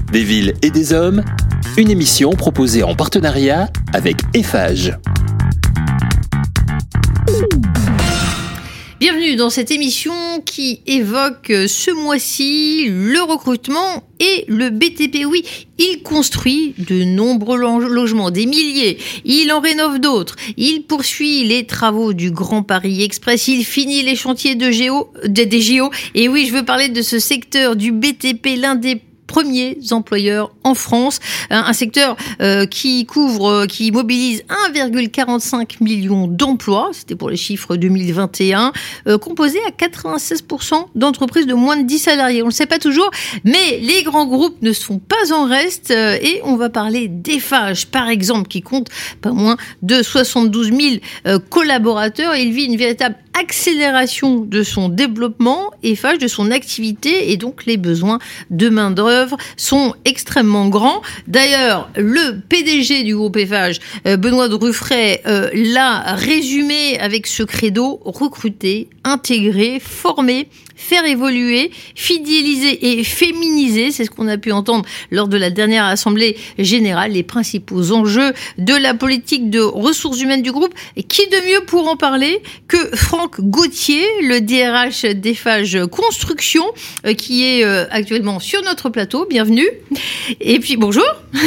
Des villes et des hommes, une émission proposée en partenariat avec Eiffage. Bienvenue dans cette émission qui évoque ce mois-ci le recrutement et le BTP. Oui, il construit de nombreux logements, des milliers. Il en rénove d'autres. Il poursuit les travaux du Grand Paris Express. Il finit les chantiers des JO. Et oui, je veux parler de ce secteur du BTP, l'un des premiers employeurs en France, un secteur qui mobilise 1,45 million d'emplois, c'était pour les chiffres 2021, composé à 96% d'entreprises de moins de 10 salariés. On ne le sait pas toujours, mais les grands groupes ne sont pas en reste et on va parler d'Eiffage, par exemple, qui compte pas moins de 72 000 collaborateurs. Il vit une véritable accélération de son développement, Eiffage, de son activité, et donc les besoins de main-d'œuvre sont extrêmement grands. D'ailleurs, le PDG du groupe Eiffage, Benoît de Ruffray, l'a résumé avec ce credo: recruter, intégrer, former, faire évoluer, fidéliser et féminiser. C'est ce qu'on a pu entendre lors de la dernière assemblée générale, les principaux enjeux de la politique de ressources humaines du groupe. Et qui de mieux pour en parler que Franck Gauthier, le DRH d'Eiffage Construction, qui est actuellement sur notre plateau. Bienvenue. Et puis, bonjour.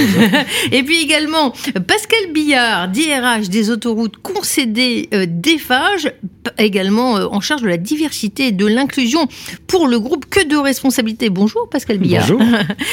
Et puis également Pascal Billard, DRH des autoroutes concédées d'Eiffage, également en charge de la diversité et de l'inclusion pour le groupe. Que de responsabilités. Bonjour Pascal Billard. Bonjour.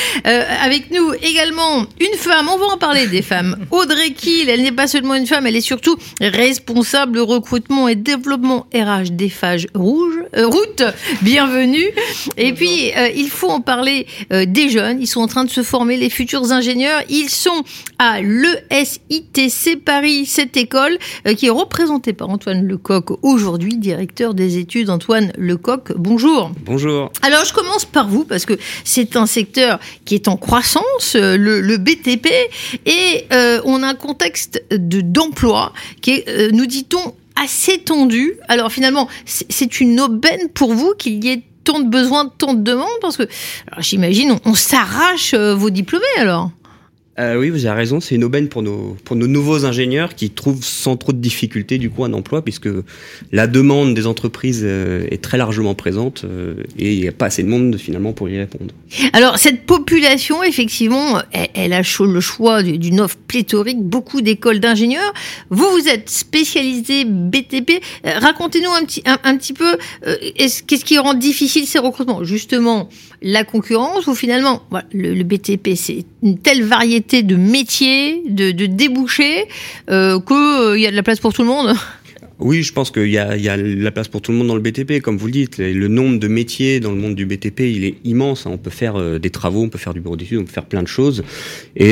Avec nous également une femme, on va en parler des femmes. Audrey Kiel, elle n'est pas seulement une femme, elle est surtout responsable recrutement et développement RH d'Eiffage Route. Bienvenue. Et puis il faut en parler des jeunes, ils sont en train de se former, les futurs ingénieurs. Ils sont à l'ESITC Paris, cette école qui est représentée par Antoine Lecoq aujourd'hui, directeur des études. Antoine Lecoq, bonjour. Bonjour. Alors je commence par vous parce que c'est un secteur qui est en croissance, le BTP, et on a un contexte d'emploi qui est, nous dit-on, assez tendu. Alors finalement, c'est une aubaine pour vous qu'il y ait tant de besoins, tant de demandes, parce que alors, j'imagine on s'arrache vos diplômés alors. Oui, vous avez raison, c'est une aubaine pour nos nouveaux ingénieurs qui trouvent sans trop de difficultés du coup un emploi, puisque la demande des entreprises est très largement présente et il n'y a pas assez de monde finalement pour y répondre. Alors cette population, effectivement, elle a le choix d'une offre pléthorique, beaucoup d'écoles d'ingénieurs. Vous êtes spécialisé BTP. Racontez-nous un petit peu qu'est-ce qui rend difficile ces recrutements. Justement, la concurrence ou finalement voilà, le BTP, c'est une telle variété de métiers, de débouchés, qu'il y a de la place pour tout le monde. Oui, je pense qu'il y a la place pour tout le monde dans le BTP, comme vous le dites. Le nombre de métiers dans le monde du BTP, il est immense. On peut faire des travaux, on peut faire du bureau d'études, on peut faire plein de choses. Et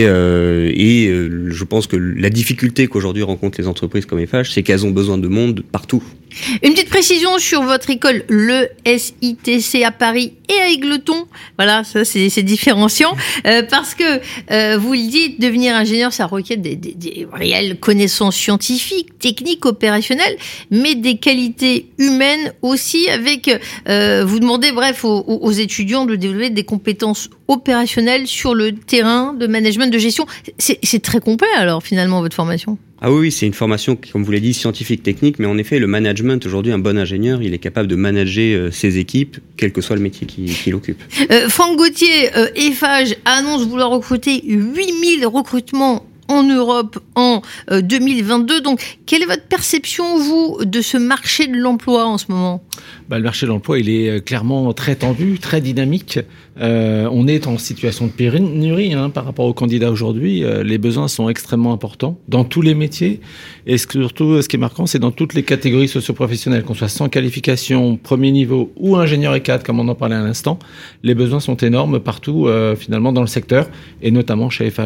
je pense que la difficulté qu'aujourd'hui rencontrent les entreprises comme Eiffage, c'est qu'elles ont besoin de monde partout. Une petite précision sur votre école, l'ESITC à Paris et à Égletons. Voilà, ça c'est différenciant. Parce que, vous le dites, devenir ingénieur, ça requiert des réelles connaissances scientifiques, techniques, opérationnelles, mais des qualités humaines aussi avec, vous demandez, bref, aux étudiants de développer des compétences opérationnelles sur le terrain de management, de gestion. C'est très complet alors finalement votre formation. Ah oui, c'est une formation, comme vous l'avez dit, scientifique, technique, mais en effet, le management, aujourd'hui, un bon ingénieur, il est capable de manager ses équipes, quel que soit le métier qu'il occupe. Franck Gauthier, Eiffage annonce vouloir recruter 8000 recrutements en Europe en 2022. Donc, quelle est votre perception, vous, de ce marché de l'emploi en ce moment ? Le marché de l'emploi, il est clairement très tendu, très dynamique. On est en situation de pénurie par rapport aux candidats aujourd'hui. Les besoins sont extrêmement importants dans tous les métiers. Et surtout, ce qui est marquant, c'est dans toutes les catégories socio-professionnelles, qu'on soit sans qualification, premier niveau ou ingénieur et cadre, comme on en parlait à l'instant. Les besoins sont énormes partout, finalement, dans le secteur, et notamment chez Eiffage.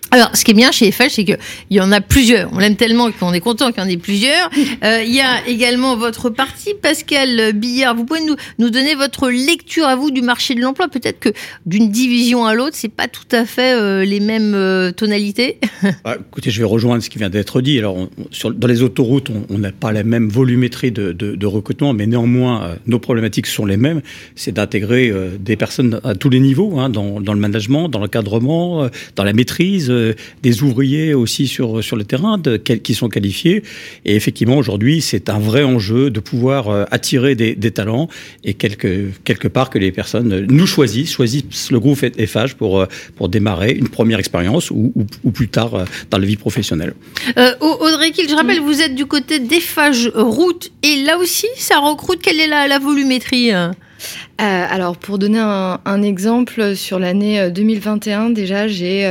Alors, ce qui est bien chez Eiffage, c'est qu'il y en a plusieurs. On l'aime tellement qu'on est content qu'il y en ait plusieurs. Il y a également votre parti, Pascal Billard. Vous pouvez nous donner votre lecture à vous du marché de l'emploi. Peut-être que d'une division à l'autre, c'est pas tout à fait les mêmes tonalités. Écoutez, je vais rejoindre ce qui vient d'être dit. Alors, dans les autoroutes, on n'a pas la même volumétrie de recrutement, mais néanmoins, nos problématiques sont les mêmes. C'est d'intégrer des personnes à tous les niveaux, dans le management, dans l'encadrement, dans la maîtrise, des ouvriers aussi sur le terrain qui sont qualifiés. Et effectivement, aujourd'hui, c'est un vrai enjeu de pouvoir attirer des talents et quelque part que les personnes nous choisissent le groupe Eiffage pour démarrer une première expérience ou plus tard dans la vie professionnelle. Audrey Kiel, je rappelle, vous êtes du côté d'Eiffage Route et là aussi, ça recrute. Quelle est la volumétrie ? Alors, pour donner un exemple, sur l'année 2021, déjà,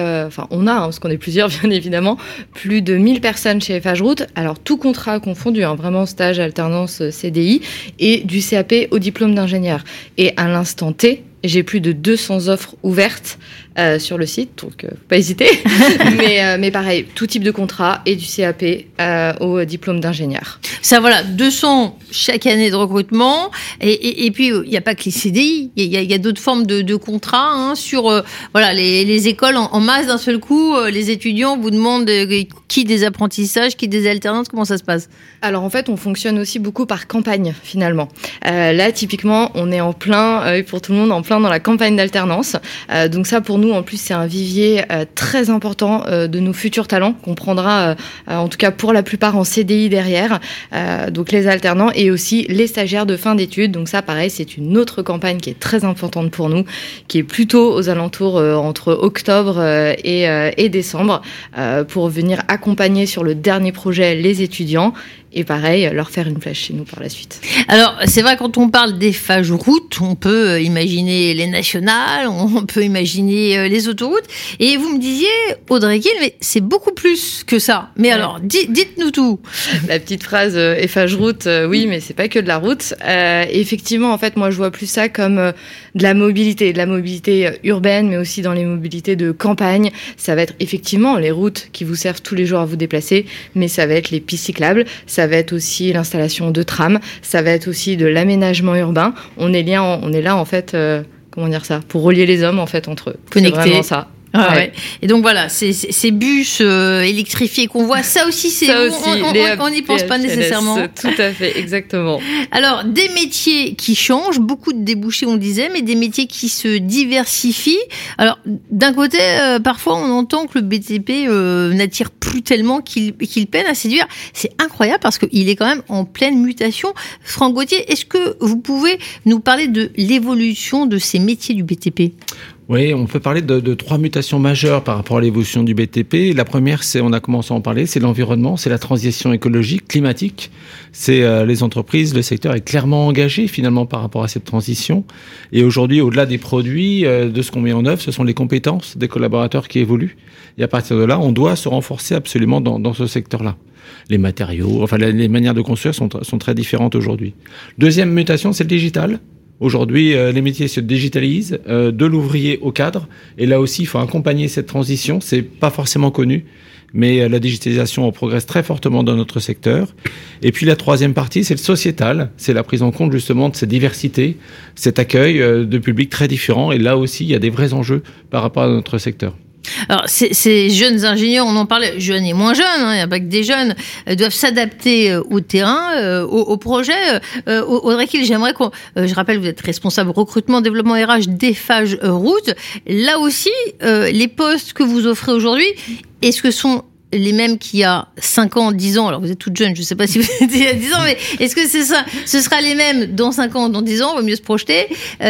on a, parce qu'on est plusieurs, bien évidemment, plus de 1000 personnes chez Eiffage Route. Alors, tout contrat confondu, vraiment stage, alternance, CDI, et du CAP au diplôme d'ingénieur. Et à l'instant T, j'ai plus de 200 offres ouvertes sur le site, donc faut pas hésiter. mais pareil, tout type de contrat et du CAP au diplôme d'ingénieur. Ça, voilà, 200 chaque année de recrutement. Et puis, il n'y a pas que les CDI. Il y a d'autres formes de contrats sur les écoles en masse d'un seul coup. Les étudiants vous demandent qui des apprentissages, qui des alternances. Comment ça se passe ? Alors, en fait, on fonctionne aussi beaucoup par campagne, finalement. Là, typiquement, on est en plein, pour tout le monde, en plein dans la campagne d'alternance. Donc ça, pour nous, en plus, c'est un vivier très important de nos futurs talents qu'on prendra, en tout cas pour la plupart, en CDI derrière. Donc les alternants et aussi les stagiaires de fin d'études. Donc ça, pareil, c'est une autre campagne qui est très importante pour nous, qui est plutôt aux alentours entre octobre et décembre, pour venir accompagner sur le dernier projet les étudiants. Et pareil, leur faire une place chez nous par la suite. Alors, c'est vrai, quand on parle d'Eiffage Route, on peut imaginer les nationales, on peut imaginer les autoroutes. Et vous me disiez, Audrey Kiel, mais c'est beaucoup plus que ça. Mais alors, dites-nous tout. La petite phrase Eiffage Route, oui, mais c'est pas que de la route. Effectivement, en fait, moi, je vois plus ça comme de la mobilité urbaine, mais aussi dans les mobilités de campagne. Ça va être effectivement les routes qui vous servent tous les jours à vous déplacer, mais ça va être les pistes cyclables, ça va être aussi l'installation de trams, ça va être aussi de l'aménagement urbain. On est là en fait, pour relier les hommes en fait entre eux. Connectés. C'est vraiment ça. Ah ouais. Et donc voilà, ces bus électrifiés qu'on voit, ça aussi, on n'y pense pas nécessairement. Tout à fait, exactement. Alors, des métiers qui changent, beaucoup de débouchés, on le disait, mais des métiers qui se diversifient. Alors, d'un côté, parfois, on entend que le BTP n'attire plus tellement qu'il peine à séduire. C'est incroyable parce qu'il est quand même en pleine mutation. Franck Gauthier, est-ce que vous pouvez nous parler de l'évolution de ces métiers du BTP ? Oui, on peut parler de 3 mutations majeures par rapport à l'évolution du BTP. La première, on a commencé à en parler, c'est l'environnement, c'est la transition écologique, climatique. C'est les entreprises, le secteur est clairement engagé finalement par rapport à cette transition. Et aujourd'hui, au-delà des produits, de ce qu'on met en œuvre, ce sont les compétences des collaborateurs qui évoluent. Et à partir de là, on doit se renforcer absolument dans ce secteur-là. Les matériaux, les manières de construire sont très différentes aujourd'hui. Deuxième mutation, c'est le digital. Aujourd'hui, les métiers se digitalisent, de l'ouvrier au cadre. Et là aussi, il faut accompagner cette transition. C'est pas forcément connu, mais la digitalisation progresse très fortement dans notre secteur. Et puis la troisième partie, c'est le sociétal. C'est la prise en compte justement de cette diversité, cet accueil de publics très différents. Et là aussi, il y a des vrais enjeux par rapport à notre secteur. Alors, ces jeunes ingénieurs, on en parlait, jeunes et moins jeunes, il n'y a pas que des jeunes, doivent s'adapter au terrain, au projet. Audrey Kiel, j'aimerais je rappelle, vous êtes responsable recrutement, développement RH d'Eiffage Route. Là aussi, les postes que vous offrez aujourd'hui, est-ce que sont les mêmes qu'il y a 5 ans, 10 ans? Alors, vous êtes toute jeune, je ne sais pas si vous étiez il y a 10 ans, mais est-ce que c'est ça? Ce sera les mêmes dans 5 ans, dans 10 ans, on va mieux se projeter.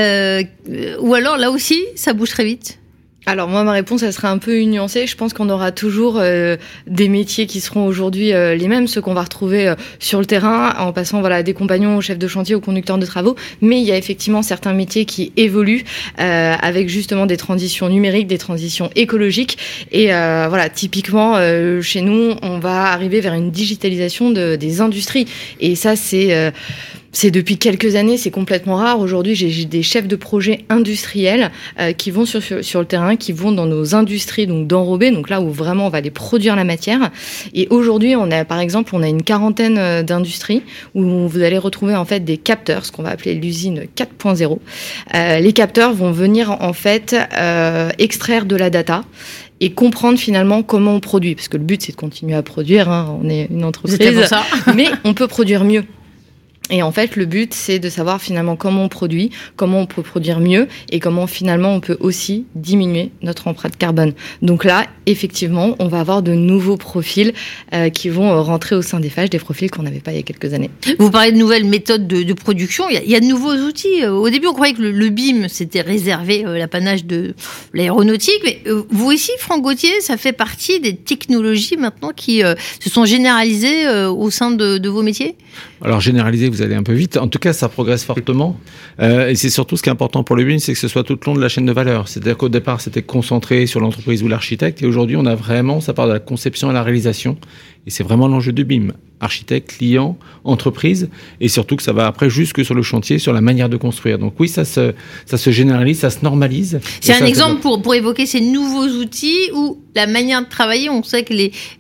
Ou alors, là aussi, ça bouge très vite? Alors moi, ma réponse, elle sera un peu nuancée. Je pense qu'on aura toujours des métiers qui seront aujourd'hui les mêmes, ceux qu'on va retrouver sur le terrain, en passant des compagnons aux chefs de chantier, aux conducteurs de travaux. Mais il y a effectivement certains métiers qui évoluent avec justement des transitions numériques, des transitions écologiques. Et typiquement, chez nous, on va arriver vers une digitalisation des industries. Et ça, c'est C'est depuis quelques années, c'est complètement rare. Aujourd'hui, j'ai des chefs de projet industriels qui vont sur le terrain, qui vont dans nos industries donc d'enrobés, donc là où vraiment on va aller produire la matière. Et aujourd'hui, on a une quarantaine d'industries où vous allez retrouver en fait des capteurs, ce qu'on va appeler l'usine 4.0. Les capteurs vont venir en fait extraire de la data et comprendre finalement comment on produit, parce que le but c'est de continuer à produire. On est une entreprise, mais on peut produire mieux. Et en fait, le but, c'est de savoir finalement comment on produit, comment on peut produire mieux et comment finalement on peut aussi diminuer notre empreinte carbone. Donc là, effectivement, on va avoir de nouveaux profils qui vont rentrer au sein des FAGE, des profils qu'on n'avait pas il y a quelques années. Vous parlez de nouvelles méthodes de production. Il y a de nouveaux outils. Au début, on croyait que le BIM, c'était réservé l'apanage de l'aéronautique. Mais vous ici, Franck Gauthier, ça fait partie des technologies maintenant qui se sont généralisées au sein de vos métiers ? Alors généraliser, vous allez un peu vite. En tout cas, ça progresse fortement. Et c'est surtout ce qui est important pour le BIM, c'est que ce soit tout le long de la chaîne de valeur. C'est-à-dire qu'au départ, c'était concentré sur l'entreprise ou l'architecte. Et aujourd'hui, on a vraiment, ça part de la conception à la réalisation. Et c'est vraiment l'enjeu du BIM. Architecte, client, entreprise. Et surtout que ça va après jusque sur le chantier, sur la manière de construire. Donc oui, ça se généralise, ça se normalise. C'est un exemple pour évoquer ces nouveaux outils où la manière de travailler, on sait que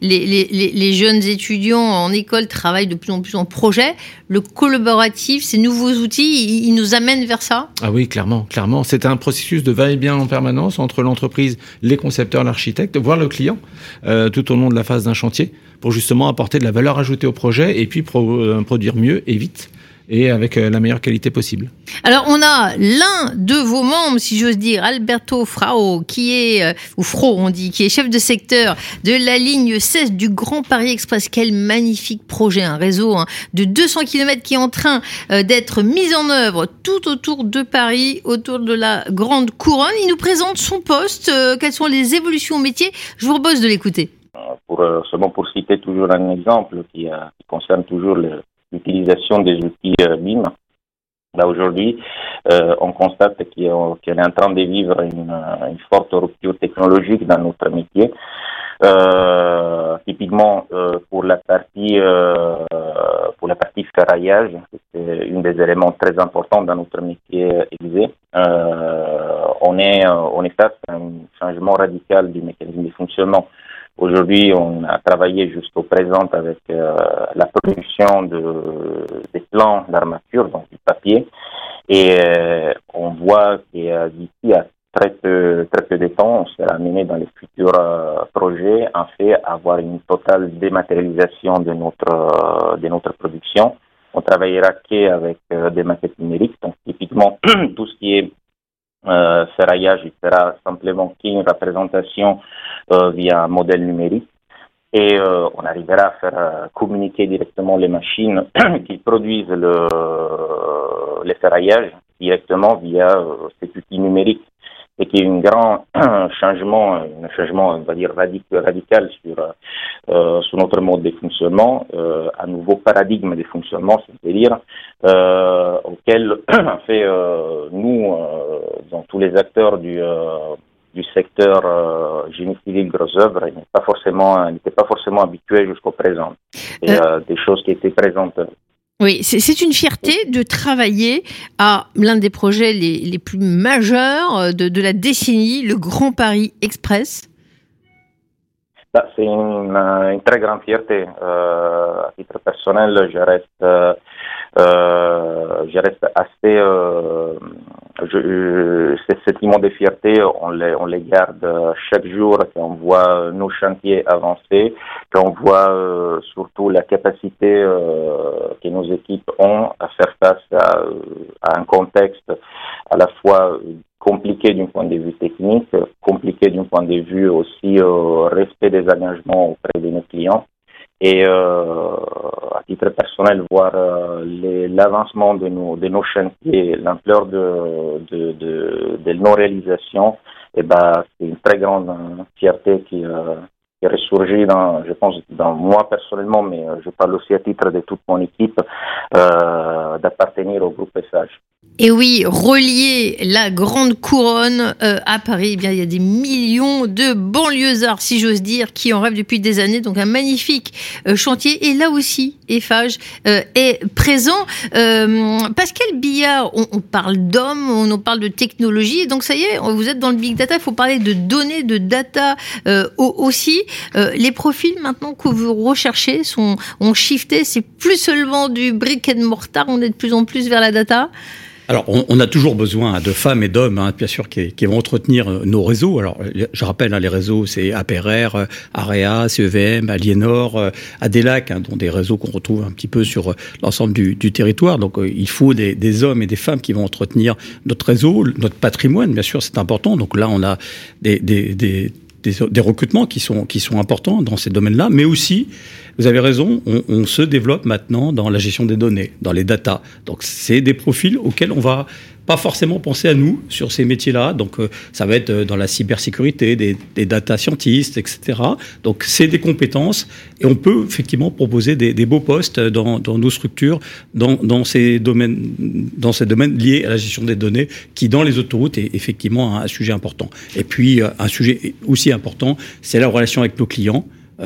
les jeunes étudiants en école travaillent de plus en plus en projet. Le collaboratif, ces nouveaux outils, ils nous amènent vers ça ? Ah oui, clairement. C'est un processus de va-et-vient en permanence entre l'entreprise, les concepteurs, l'architecte, voire le client, tout au long de la phase d'un chantier, pour justement apporter de la valeur ajoutée au projet et puis produire mieux et vite et avec la meilleure qualité possible. Alors, on a l'un de vos membres, si j'ose dire, Alberto Frao, qui est, ou Fro, on dit, qui est chef de secteur de la ligne 16 du Grand Paris Express. Quel magnifique projet, un réseau de 200 km qui est en train d'être mis en œuvre tout autour de Paris, autour de la Grande Couronne. Il nous présente son poste, quelles sont les évolutions métiers. Je vous propose de l'écouter. Pour citer toujours un exemple qui concerne toujours l'utilisation des outils BIM. Là, aujourd'hui, on constate qu'on est en train de vivre une forte rupture technologique dans notre métier. Typiquement, pour la partie ferraillage, c'est un des éléments très importants dans notre métier exé. On est face à un changement radical du mécanisme de fonctionnement. Aujourd'hui, on a travaillé jusqu'au présent avec la production des plans d'armature, donc du papier, et on voit que d'ici à très peu de temps, on sera amené dans les futurs projets, en fait, à avoir une totale dématérialisation de notre production. On travaillera qu'avec des maquettes numériques, donc typiquement tout ce qui est ferraillage, il sera simplement qu'une représentation via un modèle numérique et on arrivera à faire communiquer directement les machines qui produisent les ferraillages directement via cet outil numérique et qui est un grand changement, on va dire radical sur notre mode de fonctionnement, un nouveau paradigme de fonctionnement, c'est-à-dire auquel en fait nous, dans tous les acteurs du secteur génie civil gros œuvre, n'étaient pas forcément habitués jusqu'au présent. Et des choses qui étaient présentes. Oui, c'est une fierté de travailler à l'un des projets les plus majeurs de la décennie, le Grand Paris Express. C'est une très grande fierté. À titre personnel, je reste assez... ces sentiments de fierté, on les garde chaque jour quand on voit nos chantiers avancer, quand on voit surtout la capacité que nos équipes ont à faire face à un contexte à la fois compliqué d'un point de vue technique, compliqué d'un point de vue aussi respect des engagements auprès de nos clients. Et à titre personnel, voir l'avancement de nos chantiers, l'ampleur de nos réalisations, c'est une très grande fierté qui ressurgit je pense, dans moi personnellement, mais je parle aussi à titre de toute mon équipe, d'appartenir au groupe FAGE. Et oui, relier la grande couronne à Paris, eh bien, il y a des millions de banlieusards, si j'ose dire, qui en rêvent depuis des années. Donc un magnifique chantier. Et là aussi, Eiffage est présent. Pascal Billard, on parle d'hommes, on en parle de technologie. Donc ça y est, vous êtes dans le big data. Il faut parler de données, de data aussi. Les profils maintenant que vous recherchez ont shifté. C'est plus seulement du brick and mortar. On est de plus en plus vers la data. Alors, on a toujours besoin de femmes et d'hommes, bien sûr, qui vont entretenir nos réseaux. Alors, je rappelle, les réseaux, c'est APRR, AREA, CEVM, Aliénor, Adelac, dont des réseaux qu'on retrouve un petit peu sur l'ensemble du territoire. Donc, il faut des hommes et des femmes qui vont entretenir notre réseau, notre patrimoine, bien sûr, c'est important. Donc là, on a des recrutements qui sont importants dans ces domaines-là, mais aussi, vous avez raison, on se développe maintenant dans la gestion des données, dans les data. Donc, c'est des profils auxquels on va pas forcément penser à nous sur ces métiers-là. Donc, ça va être dans la cybersécurité, des data scientists, etc. Donc, c'est des compétences et on peut effectivement proposer des beaux postes dans nos structures, dans ces domaines liés à la gestion des données, qui dans les autoroutes est effectivement un sujet important. Et puis, un sujet aussi important, c'est la relation avec nos clients.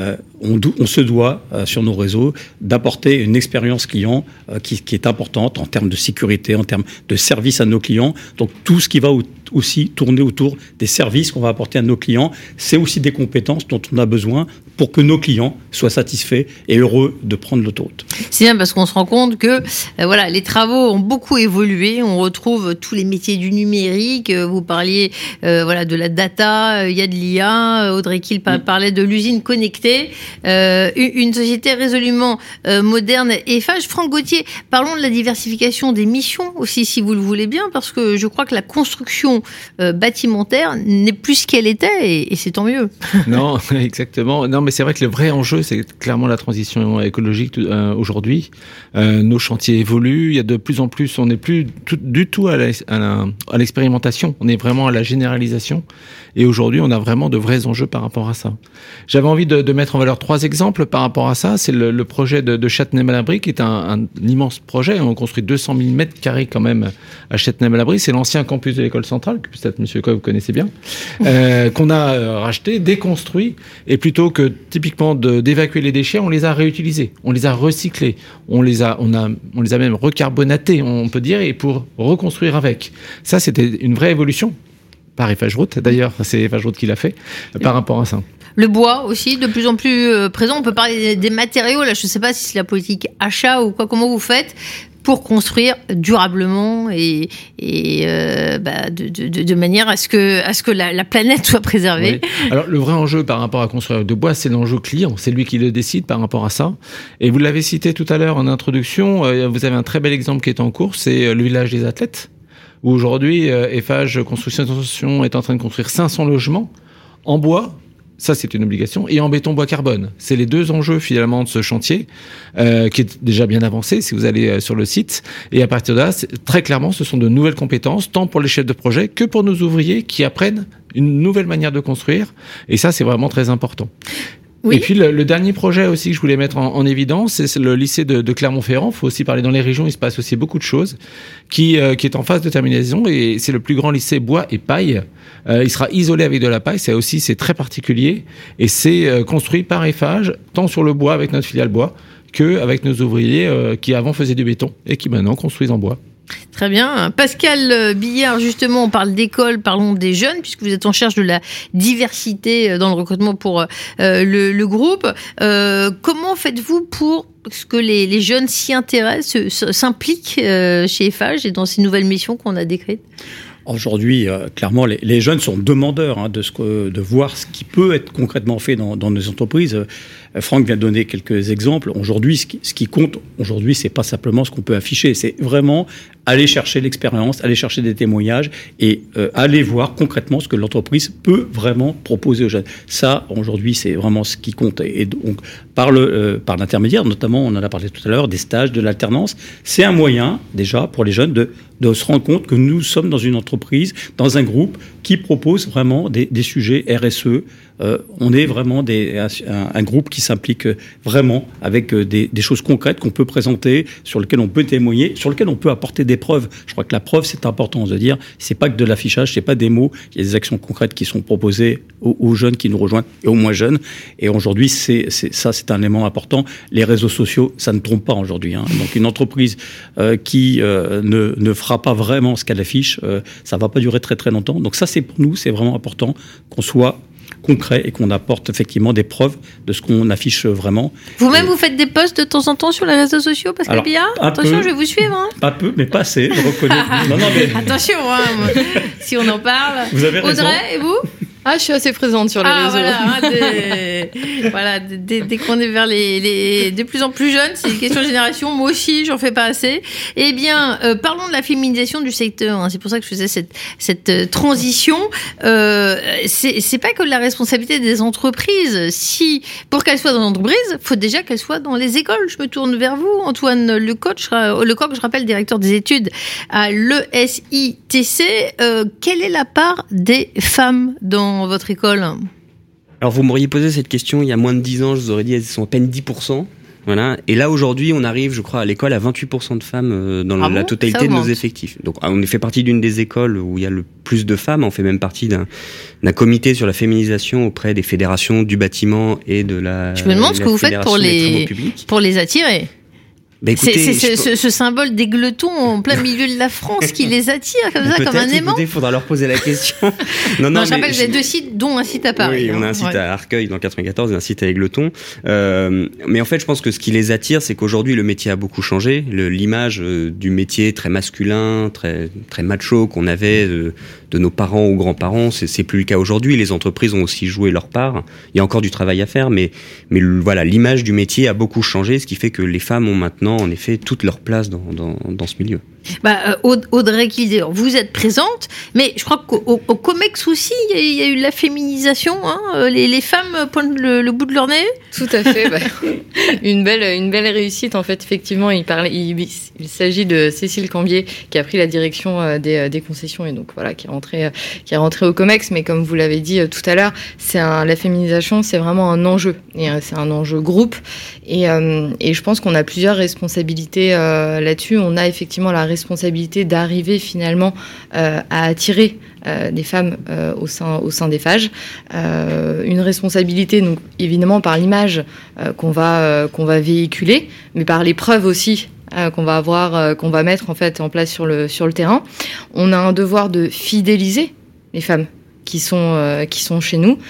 On se doit, sur nos réseaux, d'apporter une expérience client qui est importante en termes de sécurité, en termes de service à nos clients. Donc, tout ce qui va aussi tourner autour des services qu'on va apporter à nos clients, c'est aussi des compétences dont on a besoin pour que nos clients soient satisfaits et heureux de prendre l'autoroute. C'est bien parce qu'on se rend compte que les travaux ont beaucoup évolué. On retrouve tous les métiers du numérique. Vous parliez de la data, il y a de l'IA. Audrey Kiel parlait de l'usine connectée. Une société résolument moderne et Eiffage. Franck Gauthier, parlons de la diversification des missions aussi, si vous le voulez bien, parce que je crois que la construction bâtimentaire n'est plus ce qu'elle était et c'est tant mieux. Non, exactement. Non, mais c'est vrai que le vrai enjeu, c'est clairement la transition écologique aujourd'hui. Nos chantiers évoluent. Il y a de plus en plus, on n'est plus du tout à l'expérimentation. On est vraiment à la généralisation. Et aujourd'hui, on a vraiment de vrais enjeux par rapport à ça. J'avais envie de mettre en valeur 3 exemples par rapport à ça. C'est le projet de Châtenay-Malabry, qui est un immense projet. On construit 200 000 mètres carrés quand même à Châtenay-Malabry. C'est l'ancien campus de l'école centrale, que peut-être Monsieur Coy, vous connaissez bien, qu'on a racheté, déconstruit. Et plutôt que typiquement d'évacuer les déchets, on les a réutilisés, on les a recyclés, on les a même recarbonatés, on peut dire, et pour reconstruire avec. Ça, c'était une vraie évolution. Par Eiffage Route, d'ailleurs, c'est Eiffage Route qui l'a fait, par rapport à ça. Le bois aussi, de plus en plus présent. On peut parler des matériaux. Là, je ne sais pas si c'est la politique achat ou quoi. Comment vous faites pour construire durablement et de manière à ce que la planète soit préservée. Oui. Alors, le vrai enjeu par rapport à construire de bois, c'est l'enjeu client. C'est lui qui le décide par rapport à ça. Et vous l'avez cité tout à l'heure en introduction. Vous avez un très bel exemple qui est en cours, c'est le village des athlètes, où aujourd'hui, Eiffage Construction est en train de construire 500 logements en bois. Ça, c'est une obligation. Et en béton bois carbone. C'est les deux enjeux, finalement, de ce chantier, qui est déjà bien avancé, si vous allez sur le site. Et à partir de là, très clairement, ce sont de nouvelles compétences, tant pour les chefs de projet que pour nos ouvriers qui apprennent une nouvelle manière de construire. Et ça, c'est vraiment très important. Oui. Et puis le dernier projet aussi que je voulais mettre en évidence, c'est le lycée de Clermont-Ferrand. Il faut aussi parler dans les régions, il se passe aussi beaucoup de choses, qui est en phase de terminaison, et c'est le plus grand lycée bois et paille. Il sera isolé avec de la paille, c'est très particulier, et c'est construit par Eiffage, tant sur le bois avec notre filiale bois, qu'avec nos ouvriers qui avant faisaient du béton et qui maintenant construisent en bois. Très bien. Pascal Billard, justement, on parle d'école, parlons des jeunes, puisque vous êtes en charge de la diversité dans le recrutement pour le groupe. Comment faites-vous pour que les jeunes s'y intéressent, s'impliquent chez Eiffage et dans ces nouvelles missions qu'on a décrites ? Aujourd'hui, clairement, les jeunes sont demandeurs de voir ce qui peut être concrètement fait dans nos entreprises. Franck vient de donner quelques exemples. Aujourd'hui, ce qui compte aujourd'hui, c'est pas simplement ce qu'on peut afficher, c'est vraiment aller chercher l'expérience, aller chercher des témoignages et aller voir concrètement ce que l'entreprise peut vraiment proposer aux jeunes. Ça, aujourd'hui, c'est vraiment ce qui compte. Et donc, par l'intermédiaire, notamment, on en a parlé tout à l'heure, des stages, de l'alternance, c'est un moyen déjà pour les jeunes de se rendre compte que nous sommes dans une entreprise, dans un groupe qui propose vraiment des sujets RSE. On est vraiment un groupe qui s'implique vraiment avec des choses concrètes qu'on peut présenter, sur lesquelles on peut témoigner, sur lesquelles on peut apporter des preuves. Je crois que la preuve, c'est important de dire, c'est pas que de l'affichage, c'est pas des mots. Il y a des actions concrètes qui sont proposées aux jeunes qui nous rejoignent et aux moins jeunes. Et aujourd'hui, c'est un élément important. Les réseaux sociaux, ça ne trompe pas aujourd'hui. Donc une entreprise qui ne fera pas vraiment ce qu'elle affiche, ça va pas durer très très longtemps. Donc ça, c'est pour nous, c'est vraiment important qu'on soit concret et qu'on apporte effectivement des preuves de ce qu'on affiche vraiment. Vous-même, vous faites des posts de temps en temps sur les réseaux sociaux, Pascal Billard ? Attention, je vais vous suivre. Pas peu, mais pas assez, je reconnais. mais... Attention, si on en parle. Vous avez raison. Audrey, et vous ? Je suis assez présente sur les réseaux. Dès qu'on est vers les de plus en plus jeunes, c'est une question de génération. Moi aussi, j'en fais pas assez. Eh bien, parlons de la féminisation du secteur. C'est pour ça que je faisais cette transition. C'est pas que la responsabilité des entreprises. Si pour qu'elles soient dans l'entreprise, faut déjà qu'elles soient dans les écoles. Je me tourne vers vous, Antoine Lecoq, je rappelle, directeur des études à l'ESITC. Quelle est la part des femmes dans votre école ? Alors vous m'auriez posé cette question il y a moins de 10 ans, je vous aurais dit elles sont à peine 10%. Voilà. Et là aujourd'hui on arrive, je crois, à l'école à 28% de femmes dans la totalité de nos effectifs. Donc on fait partie d'une des écoles où il y a le plus de femmes. On fait même partie d'un comité sur la féminisation auprès des fédérations du bâtiment et de la. Je me demande ce que vous faites pour les attirer. Bah écoutez, c'est ce symbole des gletons en plein milieu de la France qui les attire comme ça, comme un aimant. Il faudra leur poser la question. non, je rappelle, vous avez 2 sites, dont un site à Paris. Oui, on a un site à Arcueil dans le 94 et un site à Égletons. Mais en fait, je pense que ce qui les attire, c'est qu'aujourd'hui, le métier a beaucoup changé. L'image du métier très masculin, très, très macho qu'on avait de nos parents ou grands-parents, c'est plus le cas aujourd'hui. Les entreprises ont aussi joué leur part. Il y a encore du travail à faire, mais voilà, l'image du métier a beaucoup changé, ce qui fait que les femmes ont maintenant en effet toute leur place dans ce milieu. Audrey Kildé, vous êtes présente, mais je crois qu'au COMEX aussi, il y a eu de la féminisation. Les femmes pointent le bout de leur nez. Tout à fait. Une belle réussite. En fait, effectivement, il s'agit de Cécile Cambier qui a pris la direction des concessions et donc voilà, qui est rentrée au COMEX. Mais comme vous l'avez dit tout à l'heure, la féminisation, c'est vraiment un enjeu et c'est un enjeu groupe. Et je pense qu'on a plusieurs responsabilités là-dessus. On a effectivement la responsabilité d'arriver finalement à attirer des femmes au sein des FAGE. Une responsabilité, donc évidemment par l'image qu'on va véhiculer, mais par les preuves aussi qu'on va mettre en fait en place sur le terrain. On a un devoir de fidéliser les femmes qui sont chez nous.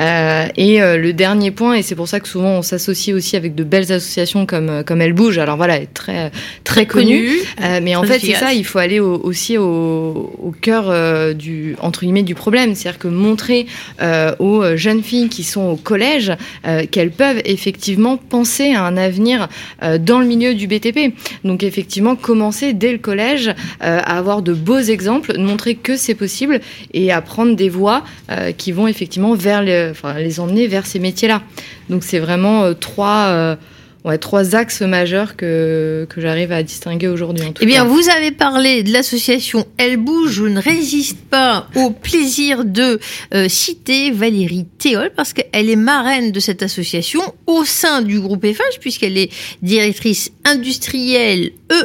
Le dernier point, et c'est pour ça que souvent on s'associe aussi avec de belles associations comme Elle Bouge. Alors voilà, elle est très très connue, mais en fait c'est ça, il faut aller aussi au cœur du problème, c'est-à-dire que montrer aux jeunes filles qui sont au collège qu'elles peuvent effectivement penser à un avenir dans le milieu du BTP. Donc effectivement commencer dès le collège à avoir de beaux exemples, montrer que c'est possible et à prendre des voies qui vont effectivement les emmener vers ces métiers-là. Donc c'est vraiment trois axes majeurs que j'arrive à distinguer aujourd'hui. Eh bien, vous avez parlé de l'association Elle Bouge. Je ne résiste pas au plaisir de citer Valérie Théol parce qu'elle est marraine de cette association au sein du groupe FH puisqu'elle est directrice industrielle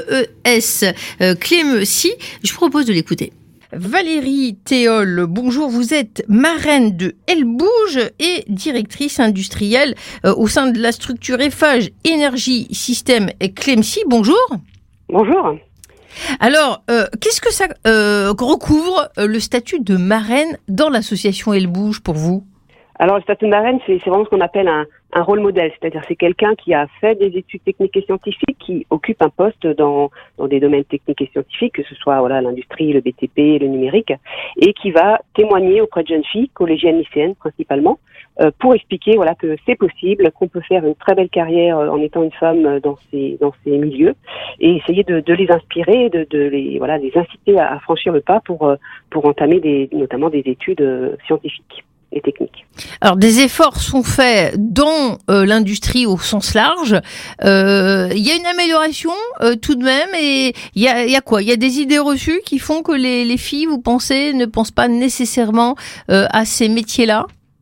EES Clémeci. Je propose de l'écouter. Valérie Théol, bonjour, vous êtes marraine de Elle Bouge et directrice industrielle au sein de la structure Eiffage Énergie Système Clémeci. Bonjour. Bonjour. Alors, qu'est-ce que ça recouvre le statut de marraine dans l'association Elle Bouge pour vous ? Alors, le statut de marraine, c'est vraiment ce qu'on appelle un rôle modèle, c'est-à-dire c'est quelqu'un qui a fait des études techniques et scientifiques, qui occupe un poste dans des domaines techniques et scientifiques, que ce soit l'industrie, le BTP, le numérique, et qui va témoigner auprès de jeunes filles, collégiennes, lycéennes principalement, pour expliquer que c'est possible, qu'on peut faire une très belle carrière en étant une femme dans ces milieux, et essayer de les inspirer, de les inciter à franchir le pas pour entamer notamment des études scientifiques et techniques. Alors, des efforts sont faits dans l'industrie au sens large. Il y a une amélioration tout de même, et il y a quoi ? Il y a des idées reçues qui font que les filles, vous pensez, ne pensent pas nécessairement à ces métiers-là ?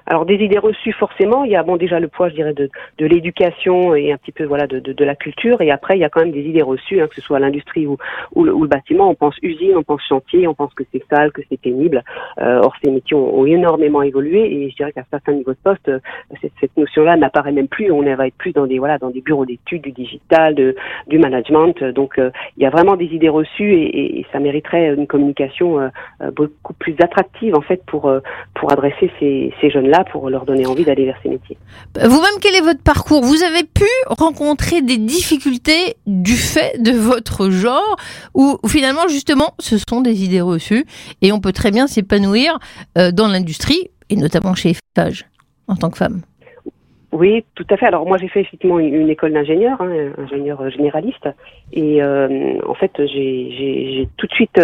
Alors des idées reçues forcément, il y a déjà le poids, je dirais, de l'éducation et un petit peu de la culture, et après il y a quand même des idées reçues, que ce soit l'industrie ou le bâtiment. On pense usine, on pense chantier, on pense que c'est sale, que c'est pénible. Or ces métiers ont énormément évolué, et je dirais qu'à certains niveaux de poste, cette notion-là n'apparaît même plus. On va être plus dans des bureaux d'études, du digital, du management. Donc il y a vraiment des idées reçues, et ça mériterait une communication beaucoup plus attractive en fait pour adresser ces jeunes-là, pour leur donner envie d'aller vers ces métiers. Vous-même, quel est votre parcours ? Vous avez pu rencontrer des difficultés du fait de votre genre, ou finalement justement ce sont des idées reçues et on peut très bien s'épanouir dans l'industrie et notamment chez Eiffage en tant que femme ? Oui, tout à fait. Alors moi j'ai fait effectivement une école d'ingénieur, ingénieur généraliste, et en fait j'ai tout de suite